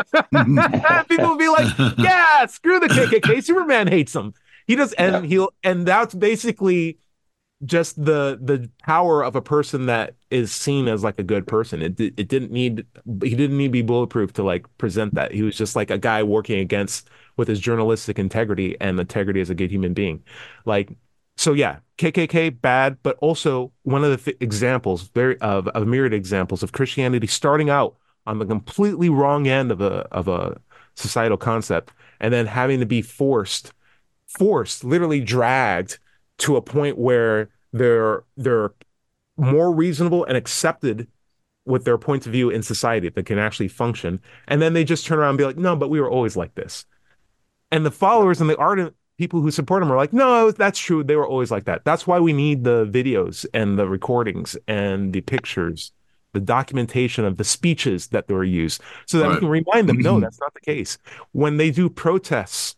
And people will be like, yeah, screw the K K K. Superman hates them. He does, and yeah. he'll, and that's basically just the the power of a person that is seen as like a good person. It it didn't need he didn't need to be bulletproof to like present that. He was just like a guy working against with his journalistic integrity and integrity as a good human being. Like, so yeah, K K K bad, but also one of the f- examples very of a myriad examples of Christianity starting out on the completely wrong end of a of a societal concept and then having to be forced forced literally dragged to a point where they're they're more reasonable and accepted with their points of view in society that can actually function. And then they just turn around and be like, no, but we were always like this. And the followers and the ardent people who support them are like, no, that's true. They were always like that. That's why we need the videos and the recordings and the pictures, the documentation of the speeches that were used so that right. we can remind them, no, that's not the case. When they do protests,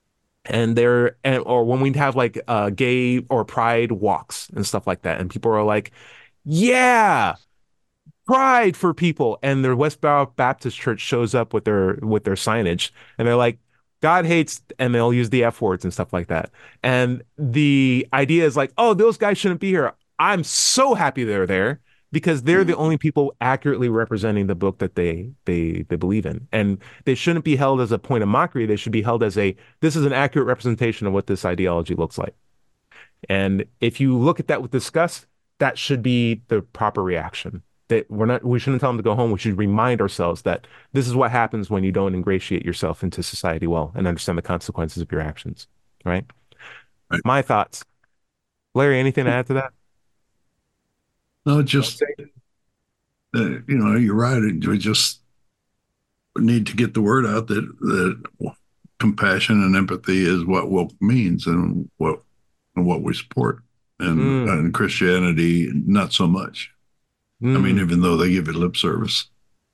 and they're and, or when we have like uh gay or pride walks and stuff like that, and people are like, yeah, pride for people, and their West Baptist Church shows up with their with their signage, and they're like, God hates, and they'll use the F words and stuff like that. And the idea is like, oh, those guys shouldn't be here. I'm so happy they're there because they're the only people accurately representing the book that they they they believe in. And they shouldn't be held as a point of mockery. They should be held as a, this is an accurate representation of what this ideology looks like. And if you look at that with disgust, that should be the proper reaction. That we're not, we shouldn't tell them to go home. We should remind ourselves that this is what happens when you don't ingratiate yourself into society well and understand the consequences of your actions. Right? Right. My thoughts. Larry, anything to add to that? No, just, uh, you know, you're right. We just need to get the word out that, that compassion and empathy is what woke means and what and what we support. And, mm. and Christianity, not so much. Mm. I mean, even though they give it lip service.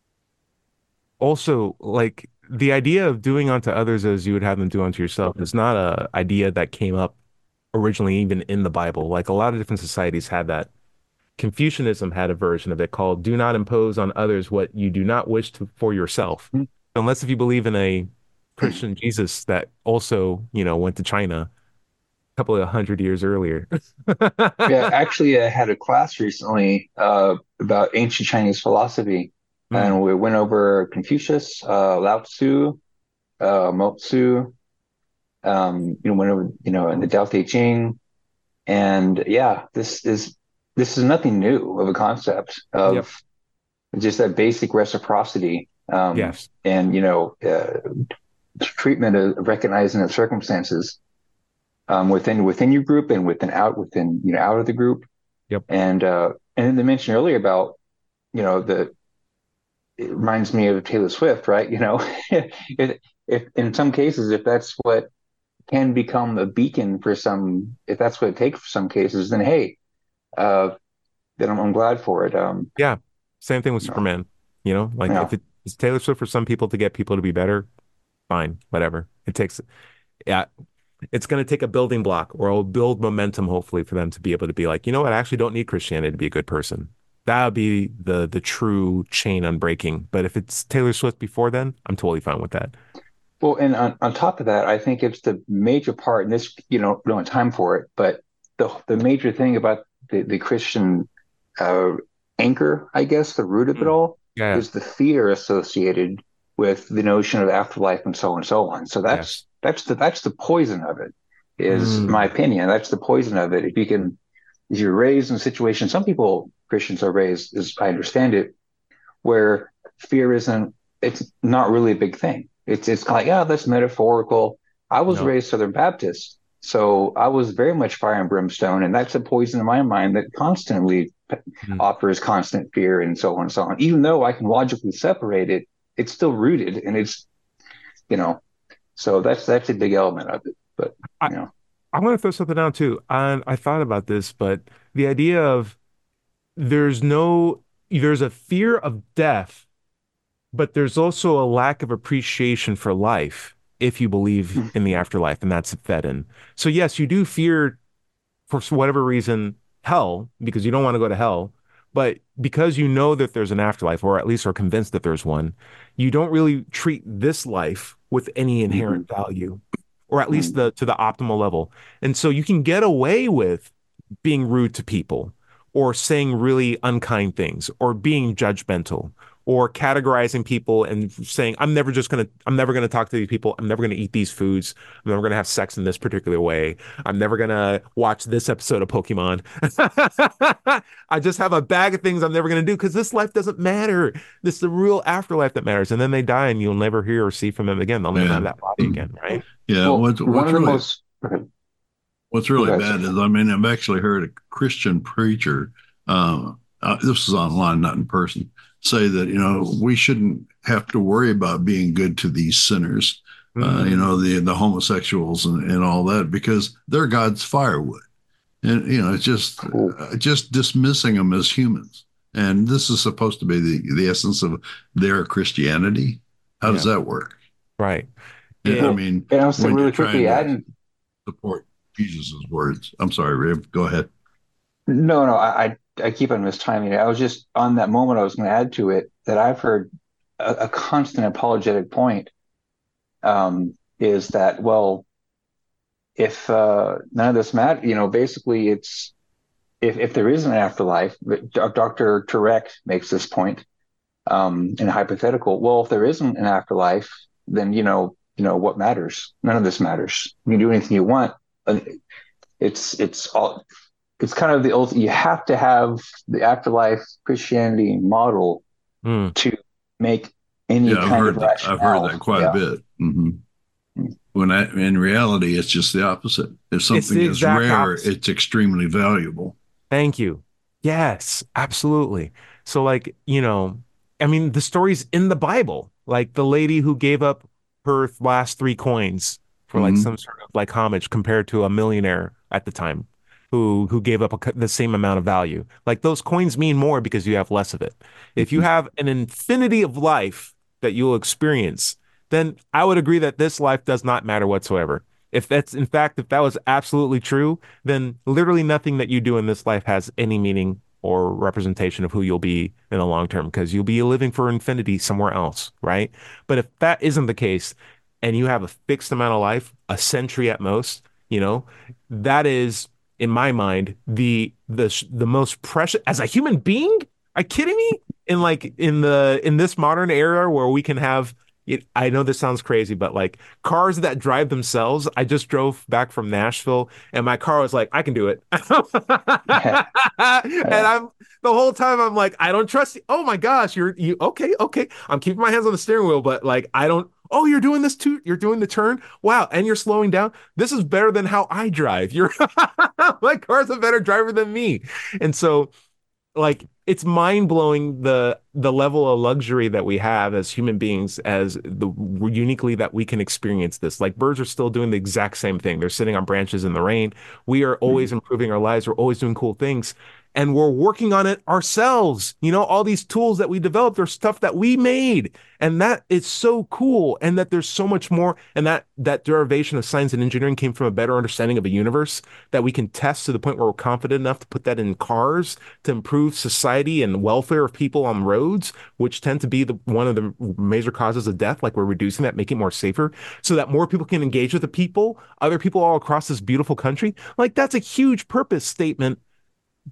Also, like, the idea of doing unto others as you would have them do unto yourself is not a idea that came up originally even in the Bible. Like, a lot of different societies had that. Confucianism had a version of it called "Do not impose on others what you do not wish to for yourself." Mm. Unless if you believe in a Christian Jesus that also, you know, went to China a couple of hundred years earlier. Yeah, actually, I had a class recently uh, about ancient Chinese philosophy, mm. and we went over Confucius, uh, Lao Tzu, uh, Mo Tzu. Um, you know, went over, you know, in the Tao Te Ching, and yeah, this is. This is nothing new of a concept of yep. just that basic reciprocity. Um, yes. And, you know, uh, treatment of recognizing the circumstances um, within within your group and within out within, you know, out of the group. Yep. And uh, and then they mentioned earlier about, you know, the it reminds me of Taylor Swift, right? You know, if, if in some cases, if that's what can become a beacon for some, if that's what it takes for some cases, then hey, uh, then I'm, I'm glad for it. Um, yeah, same thing with Superman. You know, like yeah. if it's Taylor Swift for some people to get people to be better, fine, whatever. It takes, yeah, it's going to take a building block or it'll build momentum, hopefully, for them to be able to be like, you know what, I actually don't need Christianity to be a good person. That would be the the true chain unbreaking. But if it's Taylor Swift before then, I'm totally fine with that. Well, and on, on top of that, I think it's the major part, and this, you know, we don't have time for it, but the the major thing about the, the Christian uh, anchor, I guess, the root of mm. it all, Yeah. is the fear associated with the notion of afterlife and so on and so on. So Yes. that's that's the that's the poison of it, is my Mm, opinion. That's the poison of it. If you can, if you're raised in a situation, some people, Christians are raised, as I understand it, where fear isn't, it's not really a big thing. It's it's kind of like, yeah, that's metaphorical. I was no. raised Southern Baptist, so I was very much fire and brimstone, and that's a poison in my mind that constantly Mm. offers constant fear and so on and so on. Even though I can logically separate it, it's still rooted, and it's, you know, so that's that's a big element of it. But I, you know, I want to throw something down too. And I thought about this, but the idea of there's no, there's a fear of death, but there's also a lack of appreciation for life if you believe in the afterlife, and that's fed in. So yes, you do fear for whatever reason hell because you don't want to go to hell, but because you know that there's an afterlife, or at least are convinced that there's one, you don't really treat this life with any mm-hmm, inherent value, or at least mm-hmm, the to the optimal level. And so you can get away with being rude to people or saying really unkind things or being judgmental or categorizing people and saying I'm never just going to I'm never going to talk to these people, I'm never going to eat these foods, I'm never going to have sex in this particular way, I'm never going to watch this episode of Pokemon. I just have a bag of things I'm never going to do because this life doesn't matter. This is the real afterlife that matters, and then they die and you'll never hear or see from them again. They'll never have Yeah. that body again, right? Yeah. well, What's one what's of the really most, okay, what's go really ahead, bad sir. is, I mean, I've actually heard a Christian preacher, uh, uh, this is online, not in person, say that, you know, we shouldn't have to worry about being good to these sinners, uh, you know, Mm, the the homosexuals and, and all that, because they're God's firewood. And, you know, it's just Cool. uh, just dismissing them as humans. And this is supposed to be the, the essence of their Christianity. How does yeah, that work? right. I It, Well, mean, and I'll say when you're really trying quickly, to adding, support Jesus's words. I'm sorry, Rib. Go ahead. no, no, I, I, I keep on mistiming it. I was just on that moment. I was going to add to it that I've heard a, a constant apologetic point, um, is that, well, if uh, none of this matter, you know, basically it's, if, if there is an afterlife, Doctor Turek makes this point, um, in a hypothetical. Well, if there isn't an afterlife, then, you know, you know what matters? None of this matters. You can do anything you want. It's it's all, it's kind of the old. You have to have the afterlife Christianity model mm, to make any Yeah, I've kind of heard that. I've heard rationale. that quite a Yeah. bit. hmm When I, in reality, it's just the opposite. If it's something the is exact rare, opposite. it's extremely valuable. Thank you. Yes, absolutely. So, like, you know, I mean, the story's in the Bible. Like the lady who gave up her last three coins for like hmm some sort of like homage compared to a millionaire at the time who who gave up a, the same amount of value. Like those coins mean more because you have less of it. If you have an infinity of life that you'll experience, then I would agree that this life does not matter whatsoever. If that's in fact, if that was absolutely true, then literally nothing that you do in this life has any meaning or representation of who you'll be in the long term because you'll be living for infinity somewhere else, right? But if that isn't the case and you have a fixed amount of life, a century at most, you know, that is in my mind the the the most precious as a human being. Are you kidding me? In like in the in this modern era where we can have it, I know this sounds crazy, but like cars that drive themselves. I just drove back from Nashville and my car was like, I can do it. Yeah. And Yeah. I'm the whole time I'm like, I don't trust you. Oh my gosh, you're you okay, okay. I'm keeping my hands on the steering wheel, but like I don't, oh, you're doing this too. You're doing the turn. Wow. And you're slowing down. This is better than how I drive. You're my car's a better driver than me. And so like it's mind blowing the the level of luxury that we have as human beings, as the uniquely that we can experience this. Like birds are still doing the exact same thing. They're sitting on branches in the rain. We are always improving our lives. We're always doing cool things. And we're working on it ourselves. You know, all these tools that we developed are stuff that we made. And that is so cool. And that there's so much more. And that that derivation of science and engineering came from a better understanding of a universe that we can test to the point where we're confident enough to put that in cars to improve society and welfare of people on roads, which tend to be the one of the major causes of death. Like we're reducing that, making it more safer so that more people can engage with the people, other people all across this beautiful country. Like that's a huge purpose statement that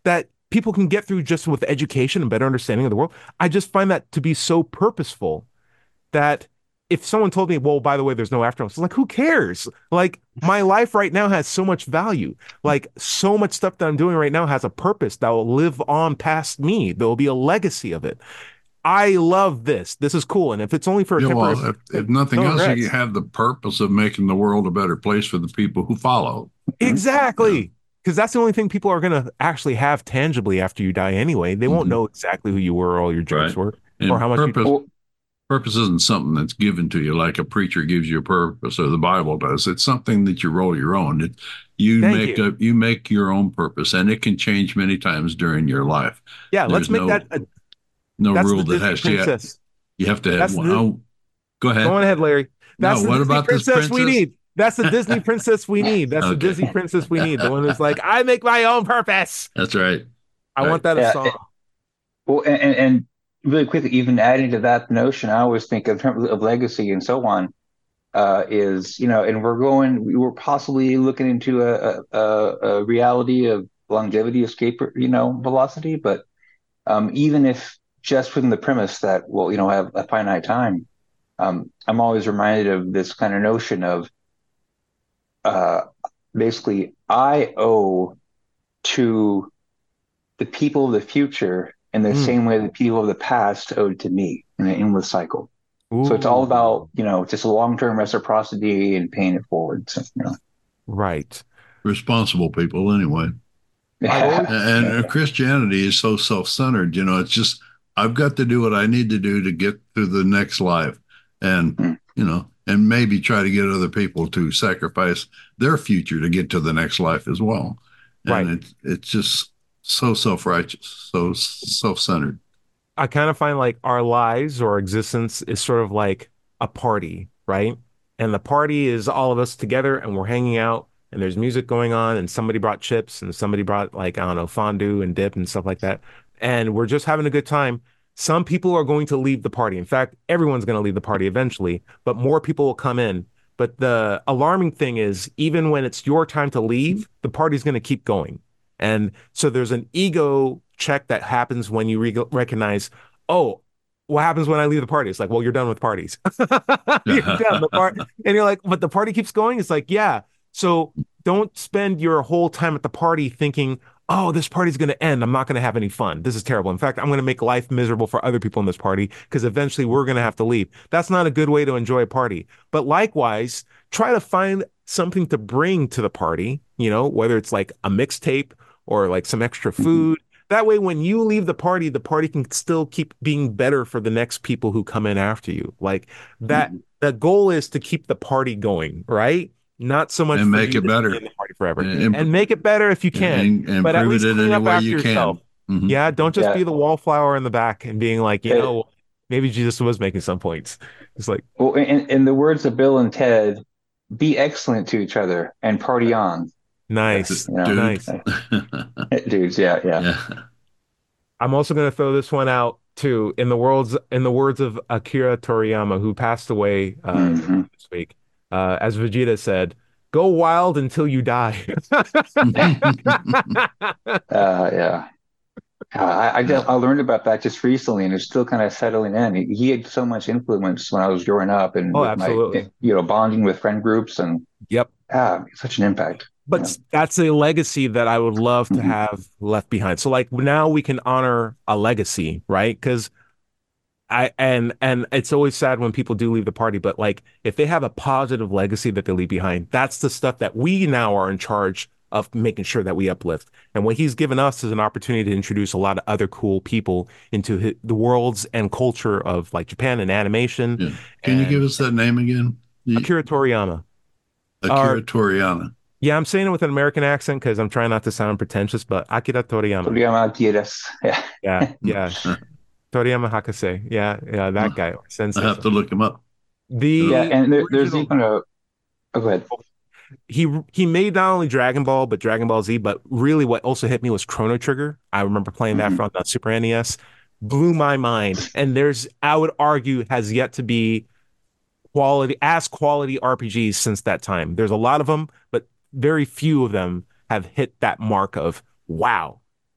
people can get through just with education and better understanding of the world. I just find that to be so purposeful that if someone told me, well, by the way, there's no afterlife, it's like, who cares? Like, my life right now has so much value. Like, so much stuff that I'm doing right now has a purpose that will live on past me. There will be a legacy of it. I love this. This is cool. And if it's only for a Yeah, temporary, well, if, if nothing no else, regrets. you have the purpose of making the world a better place for the people who follow. Exactly. Because that's the only thing people are going to actually have tangibly after you die anyway. They won't Mhm. know exactly who you were, or all your jokes Right. were, And or how much you purpose, Well, purpose isn't something that's given to you like a preacher gives you a purpose or the Bible does. It's something that you roll your own. It, you Thank make you. a you make your own purpose, and it can change many times during your life. Yeah, There's let's make no that. A, no that's rule the that Disney has to. princess. You have to have That's one. the. Oh, go Go ahead. on ahead, Larry. That's No, the what Disney about this princess we princess? need. That's the Disney princess we need. That's the Okay. Disney princess we need. The one who's like, I make my own purpose. That's right. I Right. want that a yeah, song. well, and, and, and really quickly, even adding to that notion, I always think of terms of legacy and so on. Uh, is you know, and we're going, we were possibly looking into a, a, a reality of longevity, escape, you know, velocity. But um, even if just from the premise that well, you know, have a finite time, um, I'm always reminded of this kind of notion of uh, basically I owe to the people of the future in the Mm. same way the people of the past owed to me in an endless cycle. So it's all Ooh, about, you know, just long-term reciprocity and paying it forward. So, you know. right. Responsible people, anyway. I've always, And Yeah. uh, Christianity is so self-centered. You know, it's just I've got to do what I need to do to get to the next life, and Mm. you know, and maybe try to get other people to sacrifice their future to get to the next life as well. And right. it's it's just so self-righteous, so self-centered. I kind of find like our lives or existence is sort of like a party, right? And the party is all of us together and we're hanging out and there's music going on and somebody brought chips and somebody brought like, I don't know, fondue and dip and stuff like that. And we're just having a good time. Some people are going to leave the party. In fact, everyone's going to leave the party eventually, but more people will come in. But the alarming thing is, even when it's your time to leave, the party's going to keep going. And so there's an ego check that happens when you re- recognize, oh, what happens when I leave the party? It's like, well, you're done with parties. You're done. The part, and you're like, but the party keeps going. It's like, yeah. So don't spend your whole time at the party thinking, oh, this party's going to end. I'm not going to have any fun. This is terrible. In fact, I'm going to make life miserable for other people in this party because eventually we're going to have to leave. That's not a good way to enjoy a party. But likewise, try to find something to bring to the party, you know, whether it's like a mixtape or like some extra food. That way, when you leave the party, the party can still keep being better for the next people who come in after you. Like that, the goal is to keep the party going, right? Not so much And for make you it to better. stay in the party forever. And- And make it better if you can, and, and but at prove least it in clean any up way after you yourself. can. Mhm. Yeah, don't just Yeah. be the wallflower in the back and being like, you It- know, maybe Jesus was making some points. It's like, Well, in, in the words of Bill and Ted, be excellent to each other and party on. nice, You know? Dude. nice. Dudes, yeah, yeah. Yeah. I'm also going to throw this one out too. In the words, in the words of Akira Toriyama, who passed away uh, Mhm. this week, uh, as Vegeta said, "Go wild until you die." Uh, yeah. Uh, I, I, just, I learned about that just recently, and it's still kind of settling in. He, he had so much influence when I was growing up, and Oh, with my, absolutely. you know, bonding with friend groups, and Yep. ah, such an impact. But Yeah. that's a legacy that I would love to Mhm. have left behind. So like now we can honor a legacy, right? Because I and and it's always sad when people do leave the party, but like if they have a positive legacy that they leave behind, that's the stuff that we now are in charge of making sure that we uplift. And what he's given us is an opportunity to introduce a lot of other cool people into hi- the worlds and culture of like Japan and animation. Yeah. Can you And give us that name again? The- Akira Toriyama. Akira Or- Toriyama. Yeah, I'm saying it with an American accent because I'm trying not to sound pretentious, but Akira Toriyama. Toriyama Tiedes. Yeah. Yeah, yeah. Toriyama Hakase. Yeah, yeah, that guy. I Sensei. have to look him up. The Yeah, and there, there's original- even a. Oh, go ahead. he he made not only Dragon Ball but Dragon Ball Z, but really what also hit me was Chrono Trigger. I remember playing that Mhm. from the Super N E S. Blew my mind. And there's, I would argue, has yet to be quality as quality R P Gs since that time. There's a lot of them, but very few of them have hit that mark of wow.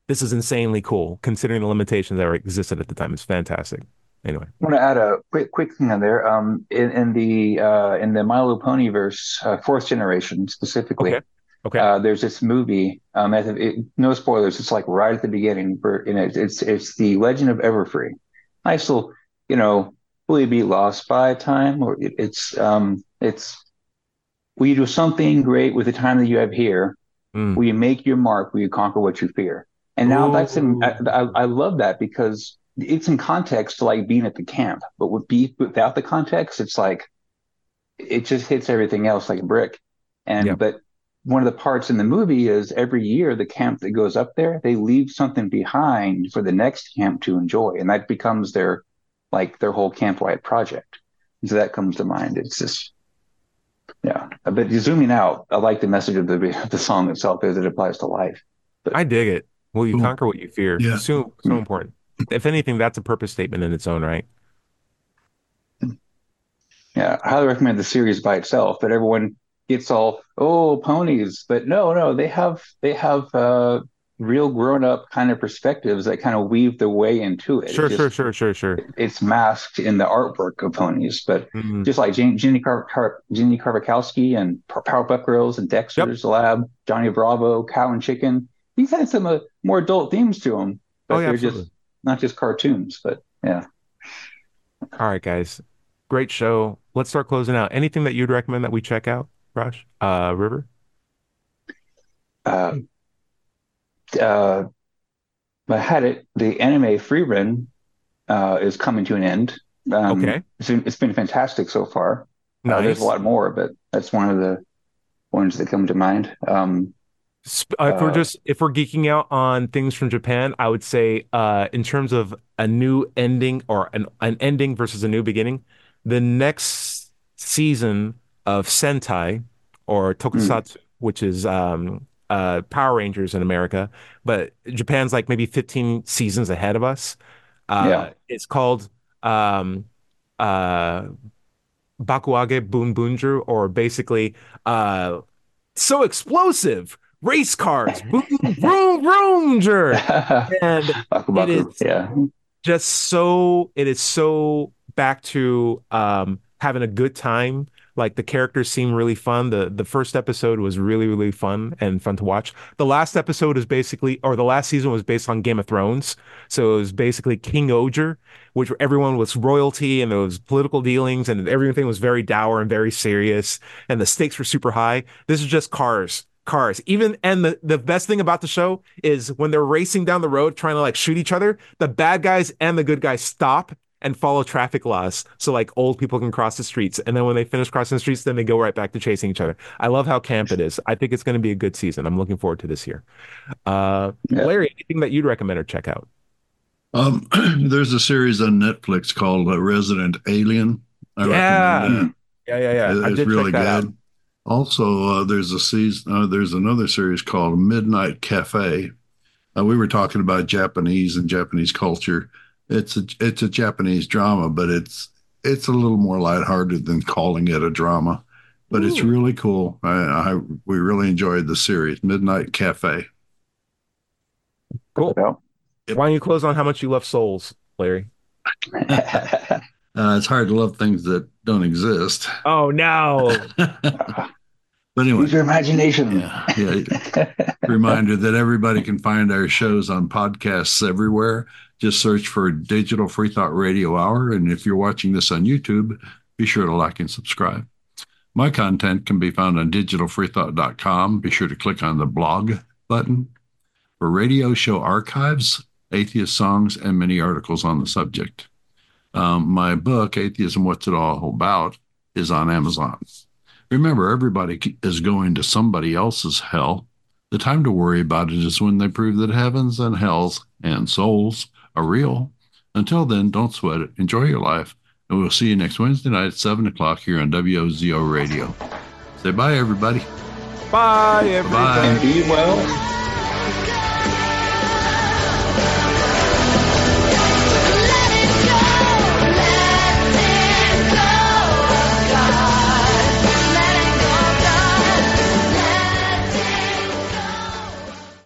this is insanely cool considering the limitations that were existed at the time. It's fantastic. Anyway, I want to add a quick quick thing on there. Um, in, in the uh, in the My Little Pony verse, uh, fourth generation okay, specifically, okay, uh, there's this movie. Um, it, it, no spoilers. It's like right at the beginning. Where, you know, it's it's the Legend of Everfree. Nice little, you know, will you be lost by time? Or it, it's um, it's will you do something great with the time that you have here? mm. Will you make your mark? Will you conquer what you fear? And now that's in, I, Ooh. I, I love that because it's in context to like being at the camp, but with be without the context, it's like it just hits everything else like a brick. Yeah, And but one of the parts in the movie is every year the camp that goes up there, they leave something behind for the next camp to enjoy, and that becomes their like their whole camp-wide project. And so that comes to mind. It's just yeah. But zooming out, I like the message of the the song itself as it applies to life. But I dig it. Will you Cool. conquer what you fear? Yeah. So so important. If anything, that's a purpose statement in its own right. yeah, I highly recommend the series by itself. But everyone gets all oh ponies, but no, no, they have they have uh, real grown up kind of perspectives that kind of weave their way into it. It Sure, sure, just sure, sure, sure. it's masked in the artwork of ponies, but Mhm. just like Jane, Jenny Car, Car, Jenny Karvakowski and Powerpuff Girls and Yep. Dexter's Lab, Johnny Bravo, Cow and Chicken. These had some uh, more adult themes to them, Oh but yeah, they're just absolutely. not just cartoons. But yeah. All right, guys. Great show. Let's start closing out. Anything that you'd recommend that we check out, Raj? Uh, River? Uh, uh, I had it. The anime free run uh, is coming to an end. Um, Okay. it's been, it's been fantastic so far. Uh, there's a Nice. lot more, but that's one of the ones that come to mind. Um, Sp- uh, if we're uh, just if we're geeking out on things from Japan, I would say uh in terms of a new ending or an an ending versus a new beginning, the next season of Sentai or mm, Tokusatsu, which is um uh Power Rangers in America, but Japan's like maybe fifteen seasons ahead of us. yeah. Uh it's called um uh Bakuage Boon Bunju, or basically uh so explosive race cars, boom, vroom, vroom, and Baku it Baku. is Yeah. just so it is so back to um having a good time. Like the characters seem really fun. The the first episode was really, really fun and fun to watch. The last episode is basically, or the last season was based on Game of Thrones. So it was basically King Oger, which everyone was royalty and there was political dealings and everything was very dour and very serious and the stakes were super high. This is just cars. Cars. Even and the, the best thing about the show is when they're racing down the road trying to like shoot each other, the bad guys and the good guys stop and follow traffic laws so like old people can cross the streets. And then when they finish crossing the streets, then they go right back to chasing each other. I love how camp it is. I think it's going to be a good season. I'm looking forward to this year. Uh, Yeah. Larry, anything that you'd recommend or check out? Um, there's a series on Netflix called uh, Resident Alien. I recommend Yeah. that. Mm, Yeah, yeah, yeah. I It- It's did check really that out. good. Also, uh, there's a season. Uh, there's another series called Midnight Cafe. Uh, we were talking about Japanese and Japanese culture. It's a it's a Japanese drama, but it's it's a little more lighthearted than calling it a drama. But it's Ooh, really cool. I, I we really enjoyed the series Midnight Cafe. check it cool. out. Yep. Why don't you close on how much you love Souls, Larry? Uh, it's hard to love things that don't exist. Oh no. But anyway, Use your imagination. yeah, yeah. Reminder that everybody can find our shows on podcasts everywhere. Just search for Digital Free Thought Radio Hour. And if you're watching this on YouTube, be sure to like and subscribe. My content can be found on digital free thought dot com. Be sure to click on the blog button for radio show archives, atheist songs, and many articles on the subject. Um, my book, Atheism, What's It All About, is on Amazon. Remember, everybody is going to somebody else's hell. The time to worry about it is when they prove that heavens and hells and souls are real. Until then, don't sweat it. Enjoy your life. And we'll see you next Wednesday night at seven o'clock here on W O Z O Radio. Say bye, everybody. Bye, Bye. everybody. And be well.